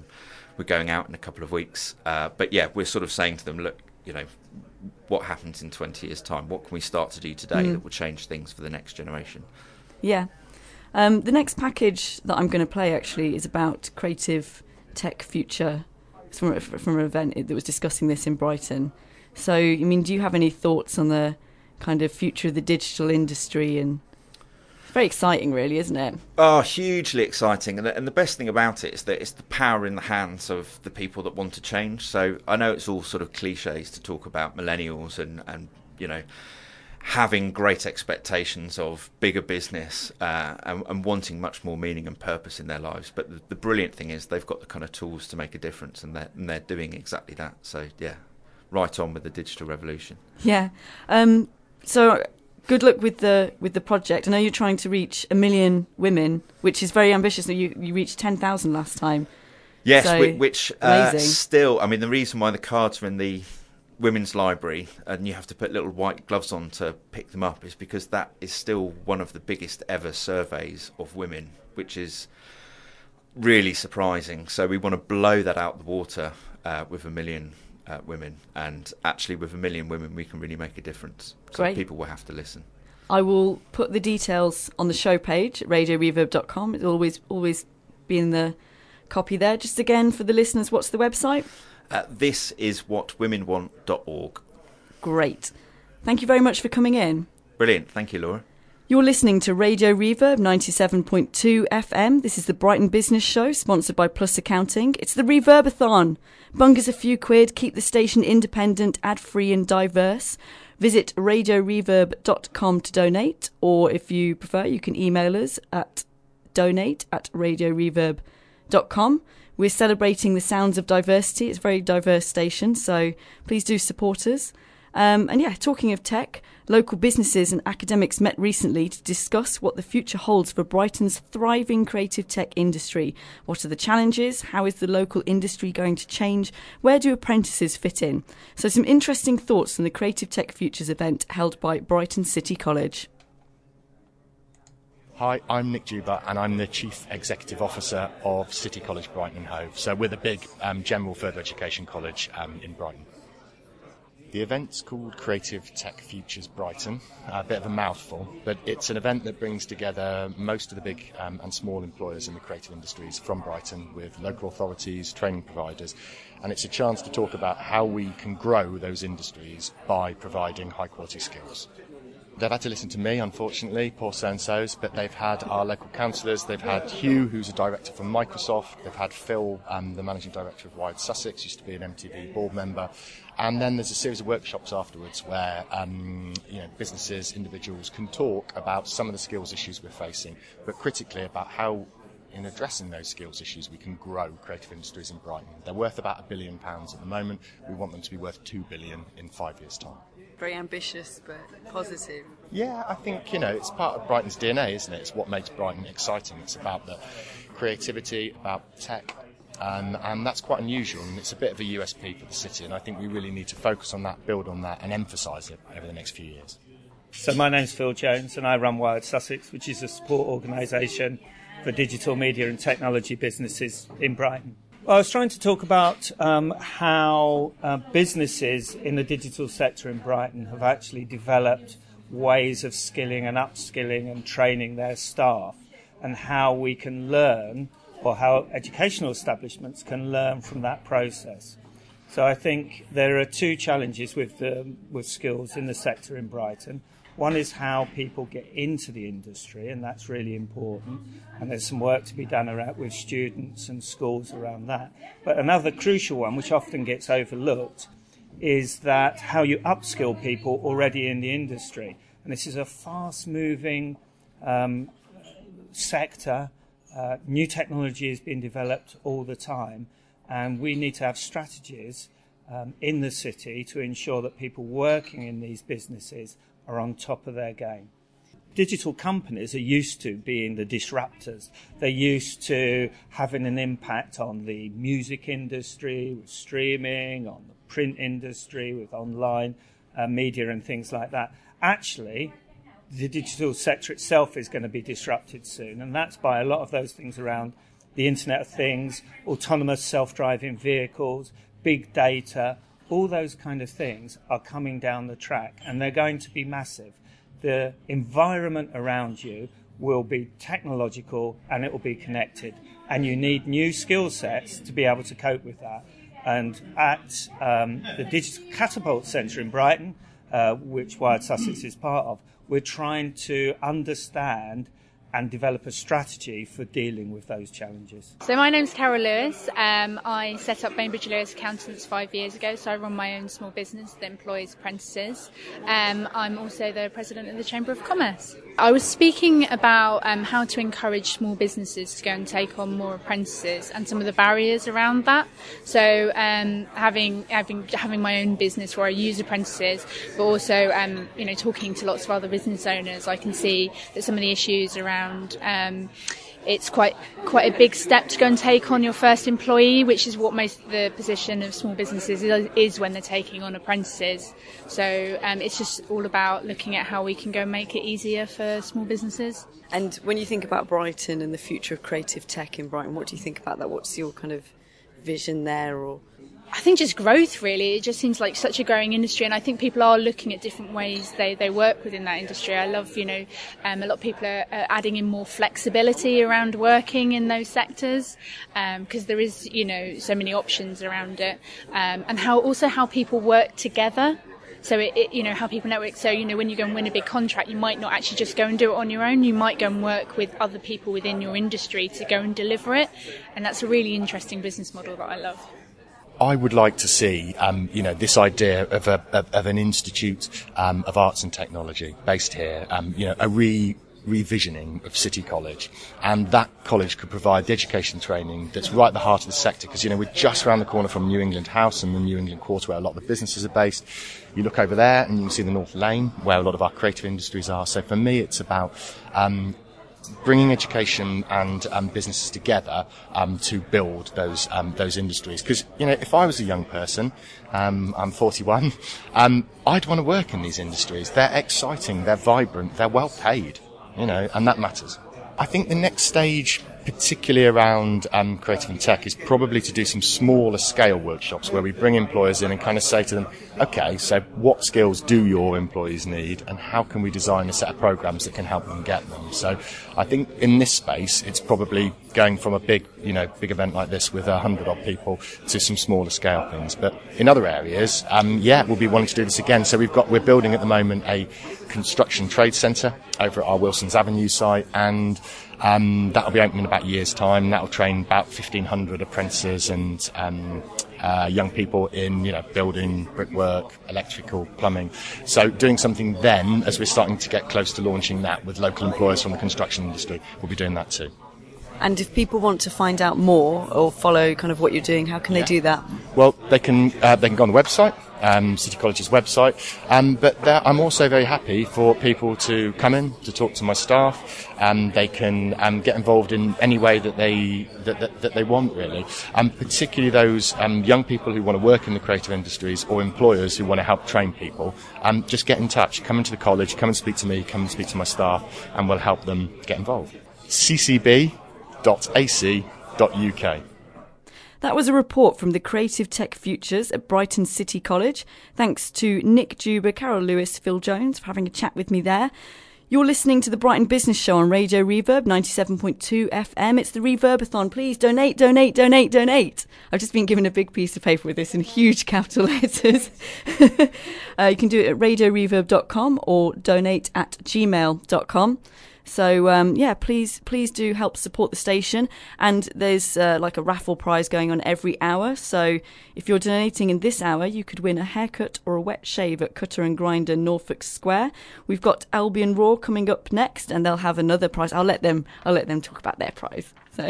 we're going out in a couple of weeks. Uh, but yeah, we're sort of saying to them, look, you know, what happens in twenty years' time? What can we start to do today mm. that will change things for the next generation? Yeah. Um, the next package that I'm going to play actually is about Creative Tech Future. It's from, from an event that was discussing this in Brighton. So, I mean, do you have any thoughts on the kind of future of the digital industry? And it's very exciting, really, isn't it? Oh, hugely exciting. And the, and the best thing about it is that it's the power in the hands of the people that want to change. So I know it's all sort of cliches to talk about millennials and, and you know, having great expectations of bigger business uh, and, and wanting much more meaning and purpose in their lives. But the, the brilliant thing is they've got the kind of tools to make a difference, and they're, and they're doing exactly that. So, yeah, right on with the digital revolution. Yeah. Um, so good luck with the with the project. I know you're trying to reach a million women, which is very ambitious. You, you reached ten thousand last time. Yes, so, which, which uh, still, I mean, the reason why the cards are in the women's library and you have to put little white gloves on to pick them up is because that is still one of the biggest ever surveys of women, which is really surprising. So we want to blow that out the water uh, with a million uh, women, and actually with a million women we can really make a difference. So Great. People will have to listen. I will put the details on the show page at radio reverb dot com. It'll always always be in the copy there. Just again for the listeners, what's the website? Uh, this is what women want dot org. Great. Thank you very much for coming in. Brilliant. Thank you, Laura. You're listening to Radio Reverb ninety-seven point two F M. This is the Brighton Business Show, sponsored by Plus Accounting. It's the Reverbathon. Bungers a few quid, keep the station independent, ad-free and diverse. Visit radio reverb dot com to donate, or if you prefer, you can email us at donate at radio reverb dot com. We're celebrating the sounds of diversity. It's a very diverse station, so please do support us. Um, and yeah, talking of tech, local businesses and academics met recently to discuss what the future holds for Brighton's thriving creative tech industry. What are the challenges? How is the local industry going to change? Where do apprentices fit in? So some interesting thoughts on the Creative Tech Futures event held by Brighton City College. Hi, I'm Nick Juba and I'm the Chief Executive Officer of City College Brighton and Hove. So we're the big um, general further education college um, in Brighton. The event's called Creative Tech Futures Brighton, a bit of a mouthful, but it's an event that brings together most of the big um, and small employers in the creative industries from Brighton with local authorities, training providers, and it's a chance to talk about how we can grow those industries by providing high quality skills. They've had to listen to me, unfortunately, poor so-and-sos, but they've had our local councillors, they've had Hugh, who's a director from Microsoft, they've had Phil, um, the managing director of Wired Sussex, used to be an M T V board member, and then there's a series of workshops afterwards where um, you know, businesses, individuals can talk about some of the skills issues we're facing, but critically about how, in addressing those skills issues, we can grow creative industries in Brighton. They're worth about a billion pounds at the moment. We want them to be worth two billion in five years' time. Very ambitious, but positive. Yeah, I think, you know, it's part of Brighton's D N A, isn't it? It's what makes Brighton exciting. It's about the creativity, about tech, and, and that's quite unusual, and it's a bit of a U S P for the city, and I think we really need to focus on that, build on that, and emphasise it over the next few years. So my name's Phil Jones, and I run Wired Sussex, which is a support organisation for digital media and technology businesses in Brighton. Well, I was trying to talk about um, how uh, businesses in the digital sector in Brighton have actually developed ways of skilling and upskilling and training their staff, and how we can learn, or how educational establishments can learn from that process. So I think there are two challenges with the, with skills in the sector in Brighton. One is how people get into the industry, and that's really important, and there's some work to be done around with students and schools around that. But another crucial one, which often gets overlooked, is that how you upskill people already in the industry. And this is a fast-moving um, sector. Uh, new technology is being developed all the time, and we need to have strategies um, in the city to ensure that people working in these businesses are on top of their game. Digital companies are used to being the disruptors. They're used to having an impact on the music industry with streaming, on the print industry with online uh, media and things like that. Actually, the digital sector itself is going to be disrupted soon, and that's by a lot of those things around the Internet of Things, autonomous self-driving vehicles, big data, all those kind of things are coming down the track, and they're going to be massive. The environment around you will be technological and it will be connected, and you need new skill sets to be able to cope with that. And at um, the Digital Catapult Centre in Brighton, uh, which Wired Sussex is part of, we're trying to understand and develop a strategy for dealing with those challenges. So my name's Carol Lewis. Um, I set up Bainbridge Lewis Accountants five years ago, so I run my own small business that employs apprentices. Um, I'm also the president of the Chamber of Commerce. I was speaking about um, how to encourage small businesses to go and take on more apprentices and some of the barriers around that. So um, having having having my own business where I use apprentices, but also um, you know talking to lots of other business owners, I can see that some of the issues around um, it's quite quite a big step to go and take on your first employee, which is what most of the position of small businesses is, is when they're taking on apprentices. So um, it's just all about looking at how we can go and make it easier for small businesses. And when you think about Brighton and the future of creative tech in Brighton, what do you think about that? What's your kind of vision there? Or I think just growth, really. It just seems like such a growing industry, and I think people are looking at different ways they, they work within that industry. I love, you know, um, a lot of people are, are adding in more flexibility around working in those sectors, because um, there is, you know, so many options around it, um, and how also how people work together. So, it, it, you know, how people network. So, you know, when you go and win a big contract, you might not actually just go and do it on your own. You might go and work with other people within your industry to go and deliver it. And that's a really interesting business model that I love. I would like to see, um, you know, this idea of, a, of, of an institute um, of arts and technology based here, um, you know, a re revisioning of City College, and that college could provide the education training that's right at the heart of the sector, because, you know, we're just around the corner from New England House and the New England Quarter where a lot of the businesses are based. You look over there and you can see the North Lane where a lot of our creative industries are. So for me, it's about um, bringing education and um, businesses together um, to build those um, those industries. Because, you know, if I was a young person, um, I'm forty-one, um, I'd want to work in these industries. They're exciting, they're vibrant, they're well paid, you know, and that matters. I think the next stage, particularly around um, creative and tech, is probably to do some smaller scale workshops where we bring employers in and kind of say to them, okay, so what skills do your employees need, and how can we design a set of programs that can help them get them? So I think in this space, it's probably going from a big, you know, big event like this with a hundred odd people to some smaller scale things. But in other areas, um, yeah, we'll be wanting to do this again. So we've got, we're building at the moment a construction trade centre over at our Wilson's Avenue site, and Um, that'll be opening in about a year's time. That'll train about fifteen hundred apprentices and um, uh, young people in, you know, building, brickwork, electrical, plumbing. So doing something then, as we're starting to get close to launching that with local employers from the construction industry, we'll be doing that too. And if people want to find out more or follow kind of what you're doing, how can yeah. they do that? Well, they can uh, they can go on the website, um, City College's website. Um, but there, I'm also very happy for people to come in to talk to my staff. Um, they can um, get involved in any way that they that, that, that they want, really. Um, particularly those um, young people who want to work in the creative industries, or employers who want to help train people. Um, just get in touch. Come into the college. Come and speak to me. Come and speak to my staff, and we'll help them get involved. C C B dot A C dot U K. That was a report from the Creative Tech Futures at Brighton City College. Thanks to Nick Juba, Carol Lewis, Phil Jones for having a chat with me there. You're listening to the Brighton Business Show on Radio Reverb ninety-seven point two F M. It's the Reverbathon. Please donate, donate, donate, donate. I've just been given a big piece of paper with this in huge capital letters. uh, you can do it at radio reverb dot com or donate at gmail dot com. So, um, yeah, please please do help support the station. And there's uh, like a raffle prize going on every hour. So if you're donating in this hour, you could win a haircut or a wet shave at Cutter and Grinder, Norfolk Square. We've got Albion Raw coming up next, and they'll have another prize. I'll let them I'll let them talk about their prize. So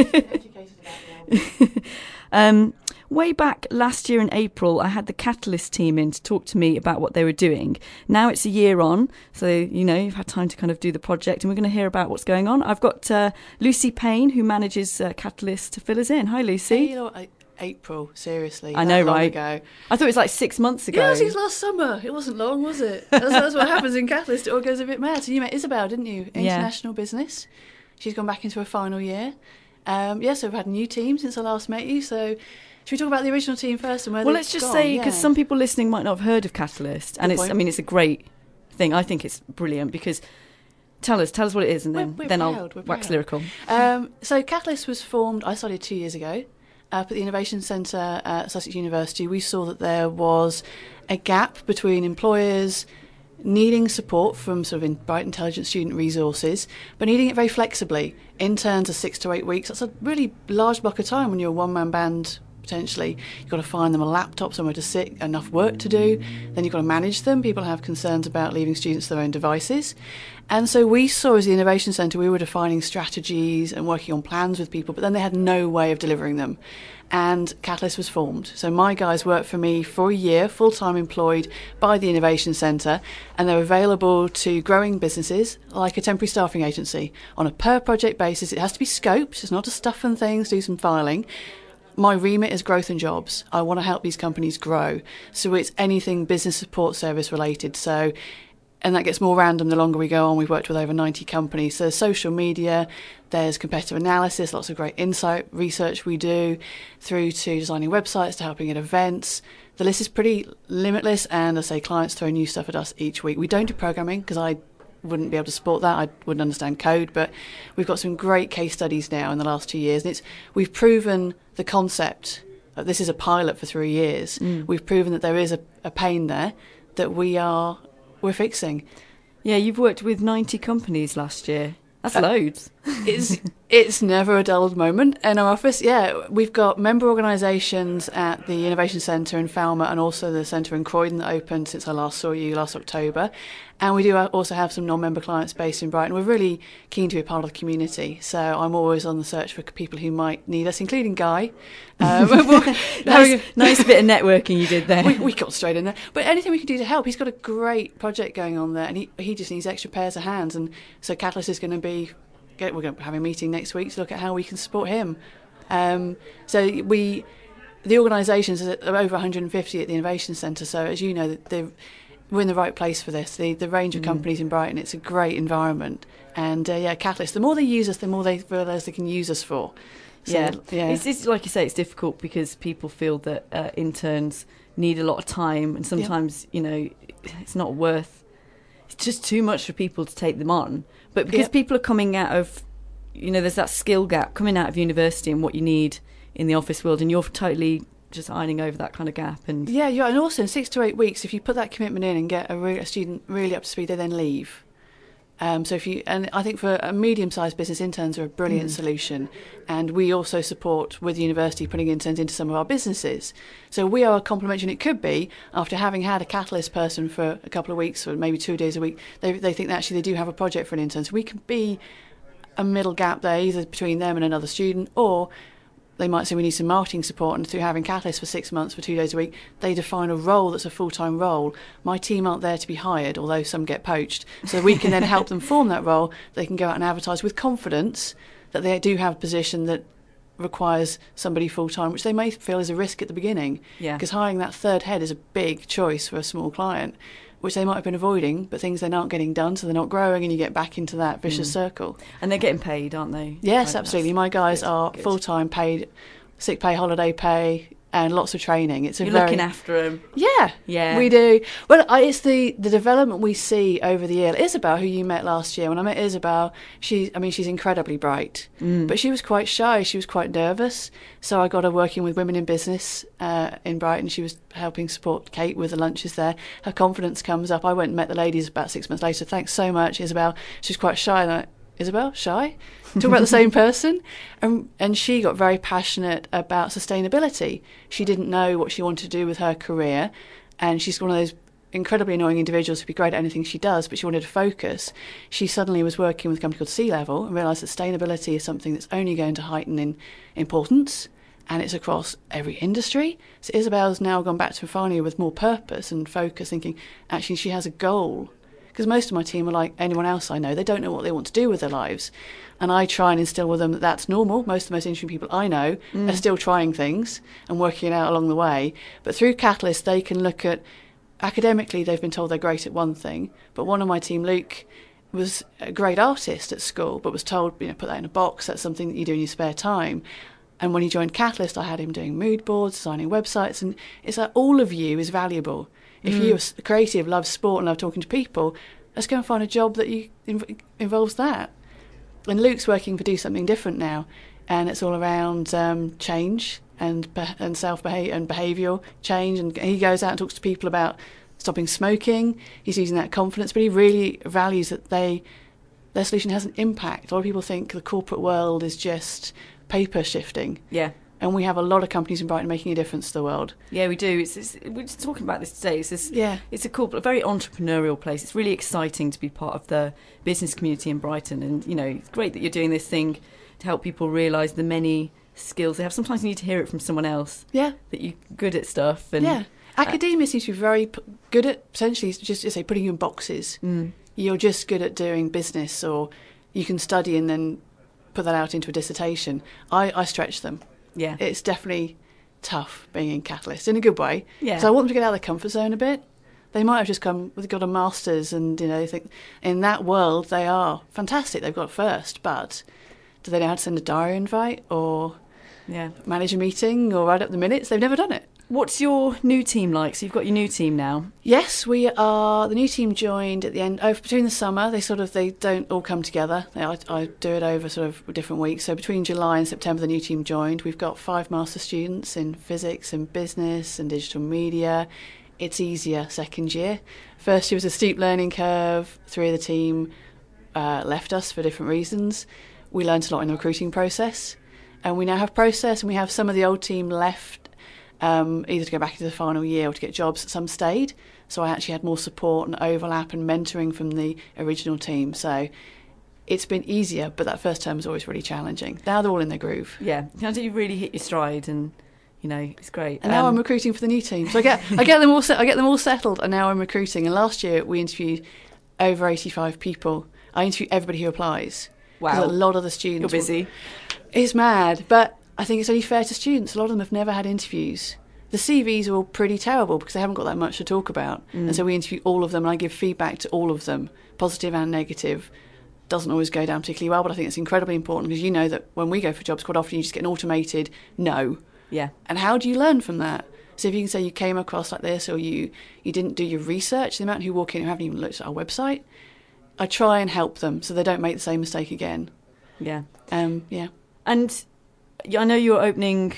um, way back last year in April, I had the Catalyst team in to talk to me about what they were doing. Now it's a year on, so, you know, you've had time to kind of do the project, and we're going to hear about what's going on. I've got uh, Lucy Payne, who manages uh, Catalyst, to fill us in. Hi, Lucy. Hey, you know, I, April, seriously. I know, long right? Ago. I thought it was like six months ago. Yeah, I think it was last summer. It wasn't long, was it? That's, that's what happens in Catalyst. It all goes a bit mad. So you met Isabel, didn't you? Yeah. International business. She's gone back into her final year. Um, yeah, so we've had a new team since I last met you. So should we talk about the original team first and where Well, they've let's just gone? say, because Yeah. some people listening might not have heard of Catalyst, and Good it's, point. I mean, it's a great thing. I think it's brilliant because tell us, tell us what it is, and then, We're- we're then I'll proud, we're wax proud. lyrical. Um, so Catalyst was formed, I started two years ago, up at the Innovation Centre at Sussex University. We saw that there was a gap between employers needing support from sort of in bright, intelligent student resources, but needing it very flexibly. Interns are six to eight weeks. That's a really large block of time when you're a one-man band, potentially. You've got to find them a laptop, somewhere to sit, enough work to do. Then you've got to manage them. People have concerns about leaving students to their own devices. And so we saw as the Innovation Centre, we were defining strategies and working on plans with people, but then they had no way of delivering them. And Catalyst was formed. So my guys worked for me for a year, full-time employed by the Innovation Centre, and they're available to growing businesses like a temporary staffing agency on a per-project basis. It has to be scoped. It's not to stuff and things, do some filing. My remit is growth and jobs. I want to help these companies grow. So it's anything business support service related. So, and that gets more random the longer we go on. We've worked with over ninety companies. So there's social media, there's competitive analysis, lots of great insight research we do, through to designing websites, to helping at events. The list is pretty limitless, and I say clients throw new stuff at us each week. We don't do programming because I wouldn't be able to support that. I wouldn't understand code, but we've got some great case studies now in the last two years, and it's we've proven the concept. Uh, this is a pilot for three years. Mm. We've proven that there is a, a pain there that we are we're fixing. Yeah, you've worked with ninety companies last year. That's Uh, loads. It's it's never a dull moment in our office. Yeah, we've got member organisations at the Innovation Centre in Falmouth and also the centre in Croydon that opened since I last saw you last October. And we do also have some non-member clients based in Brighton. We're really keen to be a part of the community. So I'm always on the search for people who might need us, including Guy. Um, nice, nice bit of networking you did there. We, we got straight in there. But anything we can do to help. He's got a great project going on there, and he, he just needs extra pairs of hands. And so Catalyst is going to be, we're going to have a meeting next week to look at how we can support him. Um, so we, the organisations are over one hundred fifty at the Innovation Centre. So as you know, they're we're in the right place for this. The the range of companies in Brighton, it's a great environment. And uh, yeah, Catalyst, the more they use us, the more they realise they can use us for. So, yeah, yeah. It's, it's like you say, it's difficult because people feel that uh, interns need a lot of time, and sometimes you know it's not worth. It's just too much for people to take them on. But because Yep. people are coming out of, you know, there's that skill gap coming out of university and what you need in the office world, and you're totally just ironing over that kind of gap. And Yeah, yeah, and also in six to eight weeks, if you put that commitment in and get a, re- a student really up to speed, they then leave. Um, so if you, and I think for a medium-sized business, interns are a brilliant Mm. solution, and we also support with the university putting interns into some of our businesses. So we are a complementary, and it could be after having had a Catalyst person for a couple of weeks or maybe two days a week, they they think that actually they do have a project for an intern. So we can be a middle gap there, either between them and another student, or they might say we need some marketing support, and through having Catalyst for six months for two days a week, they define a role that's a full-time role. My team aren't there to be hired, although some get poached. So we can then help them form that role. They can go out and advertise with confidence that they do have a position that requires somebody full-time, which they may feel is a risk at the beginning. Yeah. Because hiring that third head is a big choice for a small client, which they might have been avoiding, but things then aren't getting done, so they're not growing, and you get back into that vicious Mm. circle. and they're getting paid, aren't they? Yes, Like, absolutely. that's My guys good, are good. full-time paid, sick pay, holiday pay, and lots of training. It's a You're very, looking after them. Yeah, Yeah. we do. Well, I, it's the, the development we see over the year. Isabel, who you met last year, when I met Isabel, she, I mean, she's incredibly bright, Mm. but she was quite shy. She was quite nervous. So I got her working with women in business uh, in Brighton. She was helping support Kate with the lunches there. Her confidence comes up. I went and met the ladies about six months later. Thanks so much, Isabel. She was quite shy. And I, Isabel, shy? Talk about the same person. And, and she got very passionate about sustainability. She didn't know what she wanted to do with her career, and she's one of those incredibly annoying individuals who'd be great at anything she does, but she wanted to focus. She suddenly was working with a company called Sea Level and realised that sustainability is something that's only going to heighten in importance, and it's across every industry. So Isabel's now gone back to Fania with more purpose and focus, thinking actually she has a goal. Because most of my team are like anyone else I know. They don't know what they want to do with their lives. And I try and instill with them that that's normal. Most of the most interesting people I know Mm. are still trying things and working it out along the way. But through Catalyst, they can look at, academically, they've been told they're great at one thing. But one of my team, Luke, was a great artist at school, but was told, you know, put that in a box, that's something that you do in your spare time. And when he joined Catalyst, I had him doing mood boards, designing websites, and it's like all of you is valuable. If Mm. you're creative, love sport and love talking to people, let's go and find a job that you inv- involves that. And Luke's working for Do Something Different now, and it's all around um, change and be- and self and behavioural change. And he goes out and talks to people about stopping smoking. He's using that confidence, but he really values that they their solution has an impact. A lot of people think the corporate world is just paper shifting. Yeah. And we have a lot of companies in Brighton making a difference to the world. Yeah, we do. It's, it's, we're just talking about this today. It's this, yeah. It's a cool, a very entrepreneurial place. It's really exciting to be part of the business community in Brighton. And, you know, it's great that you're doing this thing to help people realise the many skills they have. Sometimes you need to hear it from someone else. Yeah. That you're good at stuff. And, yeah. Academia seems to be very p- good at, essentially, just to say, putting you in boxes. Mm. You're just good at doing business, or you can study and then put that out into a dissertation. I, I stretch them. Yeah. It's definitely tough being in Catalyst, in a good way. Yeah. So I want them to get out of their comfort zone a bit. They might have just come, they've got a master's, and, you know, they think in that world they are fantastic. They've got first, but do they know how to send a diary invite, or yeah. manage a meeting, or write up the minutes? They've never done it. What's your new team like? So you've got your new team now. Yes, we are. The new team joined at the end, over between the summer. They sort of, they don't all come together. They, I, I do it over sort of different weeks. So between July and September, the new team joined. We've got five master students in physics and business and digital media. It's easier second year. First year was a steep learning curve. Three of the team uh, left us for different reasons. We learned a lot in the recruiting process, and we now have process, and we have some of the old team left. Um, either to go back into the final year or to get jobs. Some stayed, so I actually had more support and overlap and mentoring from the original team. So it's been easier, but that first term was always really challenging. Now they're all in their groove. Yeah, now that you really hit your stride, and you know it's great. And now um, I'm recruiting for the new team, so I get I get them all set, I get them all settled, and now I'm recruiting. And last year we interviewed over eighty-five people. I interview everybody who applies. Wow, 'cause a lot of the students. You're busy. Will, it's mad, but I think it's only fair to students. A lot of them have never had interviews. The C Vs are all pretty terrible because they haven't got that much to talk about. Mm. And so we interview all of them, and I give feedback to all of them, positive and negative. Doesn't always go down particularly well, but I think it's incredibly important because you know that when we go for jobs, quite often you just get an automated no. Yeah. And how do you learn from that? So if you can say you came across like this, or you, you didn't do your research, the amount who walk in who haven't even looked at our website, I try and help them so they don't make the same mistake again. Yeah. Um. Yeah. And I know you're opening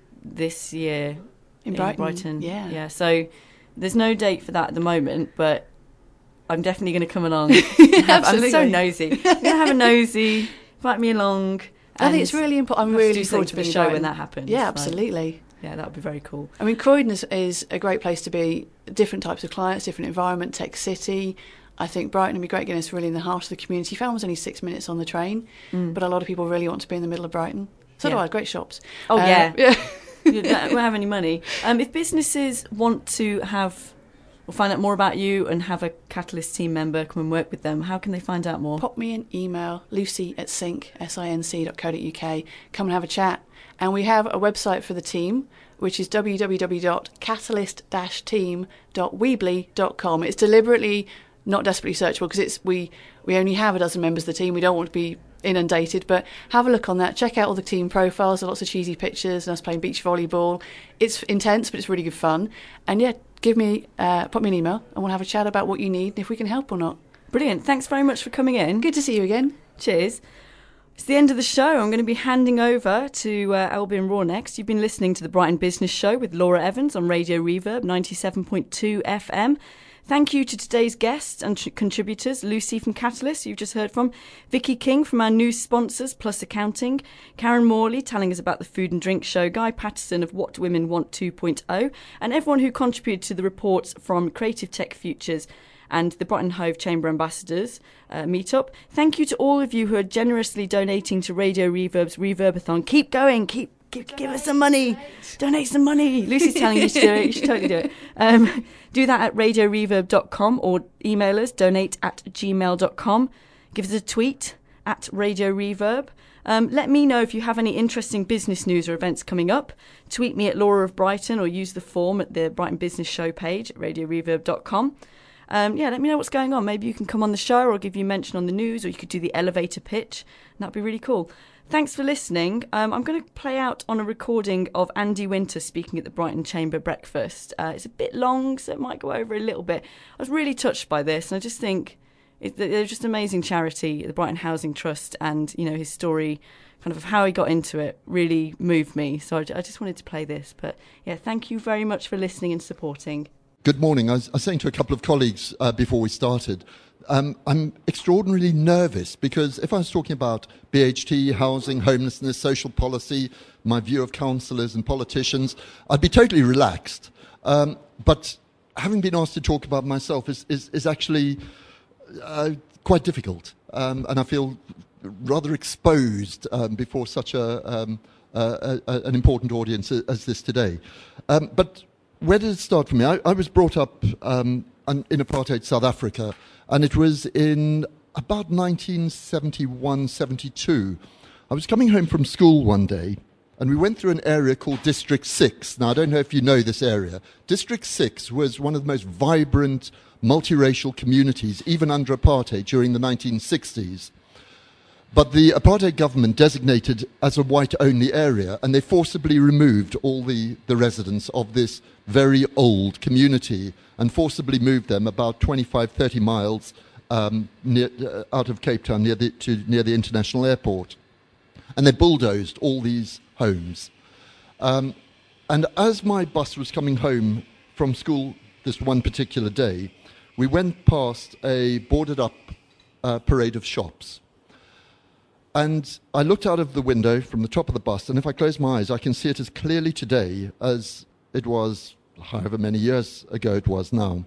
this year in, in Brighton. Brighton. Yeah. Yeah. So there's no date for that at the moment, but I'm definitely going to come along. have, I'm so nosy. I'm going to have a nosy. Invite me along. I think it's really important. I'm really looking forward to the show Brighton. When that happens. Yeah, absolutely. So, yeah, that would be very cool. I mean, Croydon is, is a great place to be. Different types of clients, different environment, tech city. I think Brighton would be great, getting us really in the heart of the community. Falmouth's only six minutes on the train, mm. but a lot of people really want to be in the middle of Brighton. So yeah. do I. Great shops. Oh, uh, yeah. yeah. You don't have any money. Um, if businesses want to have or find out more about you and have a Catalyst team member come and work with them, how can they find out more? Pop me an email, lucy at sync, S I N C dot co dot U K. Come and have a chat. And we have a website for the team, which is w w w dot catalyst dash team dot weebly dot com. It's deliberately not desperately searchable because it's we, we only have a dozen members of the team. We don't want to be inundated, but have a look on that. Check out all the team profiles. There are lots of cheesy pictures and us playing beach volleyball. It's intense, but it's really good fun. And yeah, give me, uh, pop me an email and we'll have a chat about what you need and if we can help or not. Brilliant. Thanks very much for coming in. Good to see you again. Cheers. It's the end of the show. I'm going to be handing over to uh, Albion Raw next. You've been listening to the Brighton Business Show with Laura Evans on Radio Reverb ninety-seven point two F M. Thank you to today's guests and tr- contributors, Lucy from Catalyst, you've just heard from, Vicky King from our news sponsors, Plus Accounting, Karen Morley telling us about the Food and Drink Show, Guy Patterson of What Women Want two point oh, and everyone who contributed to the reports from Creative Tech Futures and the Brighton Hove Chamber Ambassadors uh, meetup. Thank you to all of you who are generously donating to Radio Reverb's Reverbathon. Keep going, keep Give, give us some money. Donate some money. Lucy's telling you to do it. You should totally do it. Um, do that at radio reverb dot com or email us, donate at gmail dot com. Give us a tweet at Radio Reverb. Um, let me know if you have any interesting business news or events coming up. Tweet me at Laura of Brighton or use the form at the Brighton Business Show page at radio reverb dot com. Um, yeah, let me know what's going on. Maybe you can come on the show, or I'll give you a mention on the news, or you could do the elevator pitch. That'd be really cool. Thanks for listening. Um, I'm going to play out on a recording of Andy Winter speaking at the Brighton Chamber breakfast. Uh, it's a bit long, so it might go over a little bit. I was really touched by this, and I just think it, they're just an amazing charity, the Brighton Housing Trust, and you know his story, kind of how he got into it, really moved me. So I, I just wanted to play this. But yeah, thank you very much for listening and supporting. Good morning. I was, I was saying to a couple of colleagues uh, before we started, um, I'm extraordinarily nervous because if I was talking about B H T, housing, homelessness, social policy, my view of councillors and politicians, I'd be totally relaxed. Um, but having been asked to talk about myself is, is, is actually uh, quite difficult. Um, and I feel rather exposed um, before such a, um, uh, a, an important audience as this today. Um, but where did it start for me? I, I was brought up um, in apartheid South Africa, and it was in about nineteen seventy-one, seventy-two. I was coming home from school one day, and we went through an area called District six. Now, I don't know if you know this area. District six was one of the most vibrant, multiracial communities, even under apartheid, during the nineteen sixties. But the apartheid government designated as a white-only area, and they forcibly removed all the, the residents of this very old community and forcibly moved them about twenty-five, thirty miles um, near, uh, out of Cape Town near the, to, near the international airport. And they bulldozed all these homes. Um, and as my bus was coming home from school this one particular day, we went past a boarded-up uh, parade of shops. And I looked out of the window from the top of the bus, and if I close my eyes, I can see it as clearly today as it was however many years ago it was now.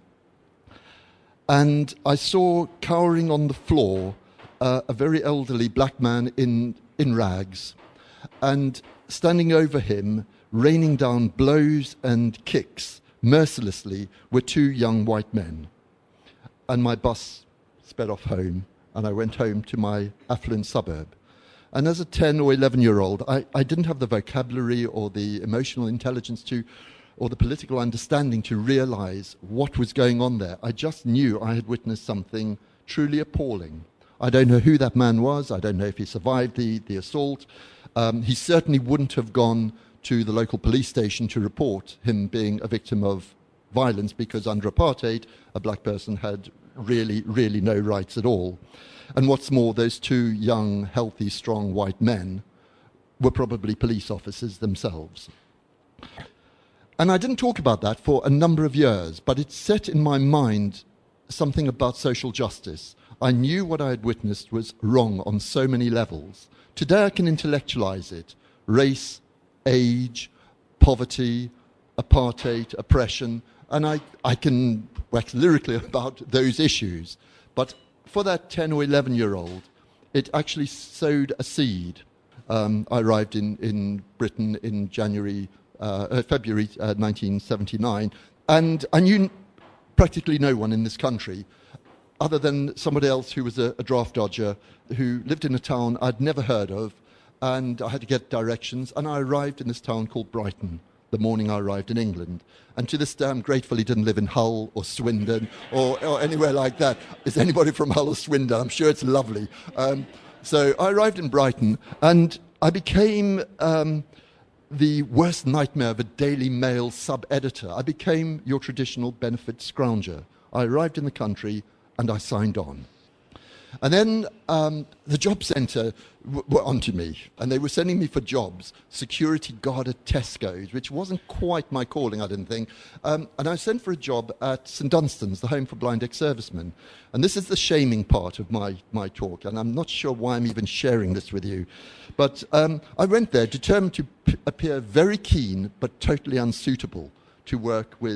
And I saw cowering on the floor uh, a very elderly black man in, in rags, and standing over him, raining down blows and kicks mercilessly, were two young white men. And my bus sped off home, and I went home to my affluent suburb. And as a ten or eleven-year-old, I, I didn't have the vocabulary or the emotional intelligence to, or the political understanding to realize what was going on there. I just knew I had witnessed something truly appalling. I don't know who that man was. I don't know if he survived the, the assault. Um, he certainly wouldn't have gone to the local police station to report him being a victim of violence, because under apartheid, a black person had really, really no rights at all. And what's more, those two young, healthy, strong white men were probably police officers themselves. And I didn't talk about that for a number of years, but it set in my mind something about social justice. I knew what I had witnessed was wrong on so many levels. Today I can intellectualize it. Race, age, poverty, apartheid, oppression, and I, I can wax lyrically about those issues. But for that ten or eleven-year-old, it actually sowed a seed. Um, I arrived in, in Britain in January, uh, February uh, nineteen seventy-nine, and I knew practically no one in this country other than somebody else who was a, a draft dodger who lived in a town I'd never heard of, and I had to get directions, and I arrived in this town called Brighton the morning I arrived in England. And to this day, I'm grateful he didn't live in Hull or Swindon or, or anywhere like that. Is anybody from Hull or Swindon? I'm sure it's lovely. Um, so I arrived in Brighton, and I became um, the worst nightmare of a Daily Mail sub-editor. I became your traditional benefit scrounger. I arrived in the country, and I signed on. And then um, the job centre w- were onto me, and they were sending me for jobs, security guard at Tesco's, which wasn't quite my calling, I didn't think. Um, and I was sent for a job at St Dunstan's, the home for blind ex-servicemen. And this is the shaming part of my, my talk, and I'm not sure why I'm even sharing this with you. But um, I went there determined to p- appear very keen, but totally unsuitable to work with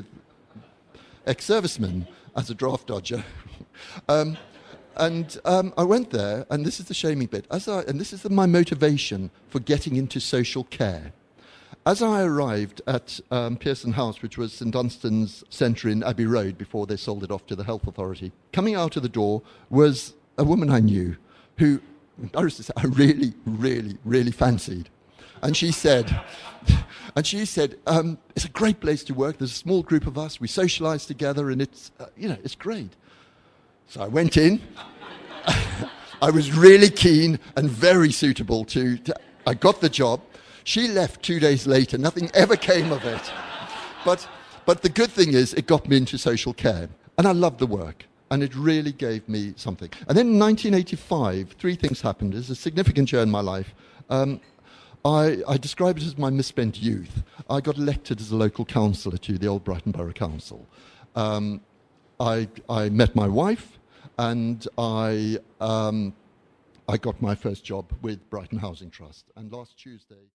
ex-servicemen as a draft dodger. um, And um, I went there, and this is the shaming bit, as I, and this is the, my motivation for getting into social care. As I arrived at um, Pearson House, which was St Dunstan's centre in Abbey Road before they sold it off to the Health Authority, coming out of the door was a woman I knew who, I really, really, really fancied. And she said, And she said, um, it's a great place to work. There's a small group of us. We socialise together, and it's, uh, you know, it's great. So I went in. I was really keen and very suitable to, to... I got the job. She left two days later. Nothing ever came of it. But, but the good thing is it got me into social care. And I loved the work. And it really gave me something. And then in nineteen eighty-five, three things happened. It's a significant year in my life. Um, I, I describe it as my misspent youth. I got elected as a local councillor to the Old Brighton Borough Council. Um, I, I met my wife, and I, um, I got my first job with Brighton Housing Trust. And last Tuesday...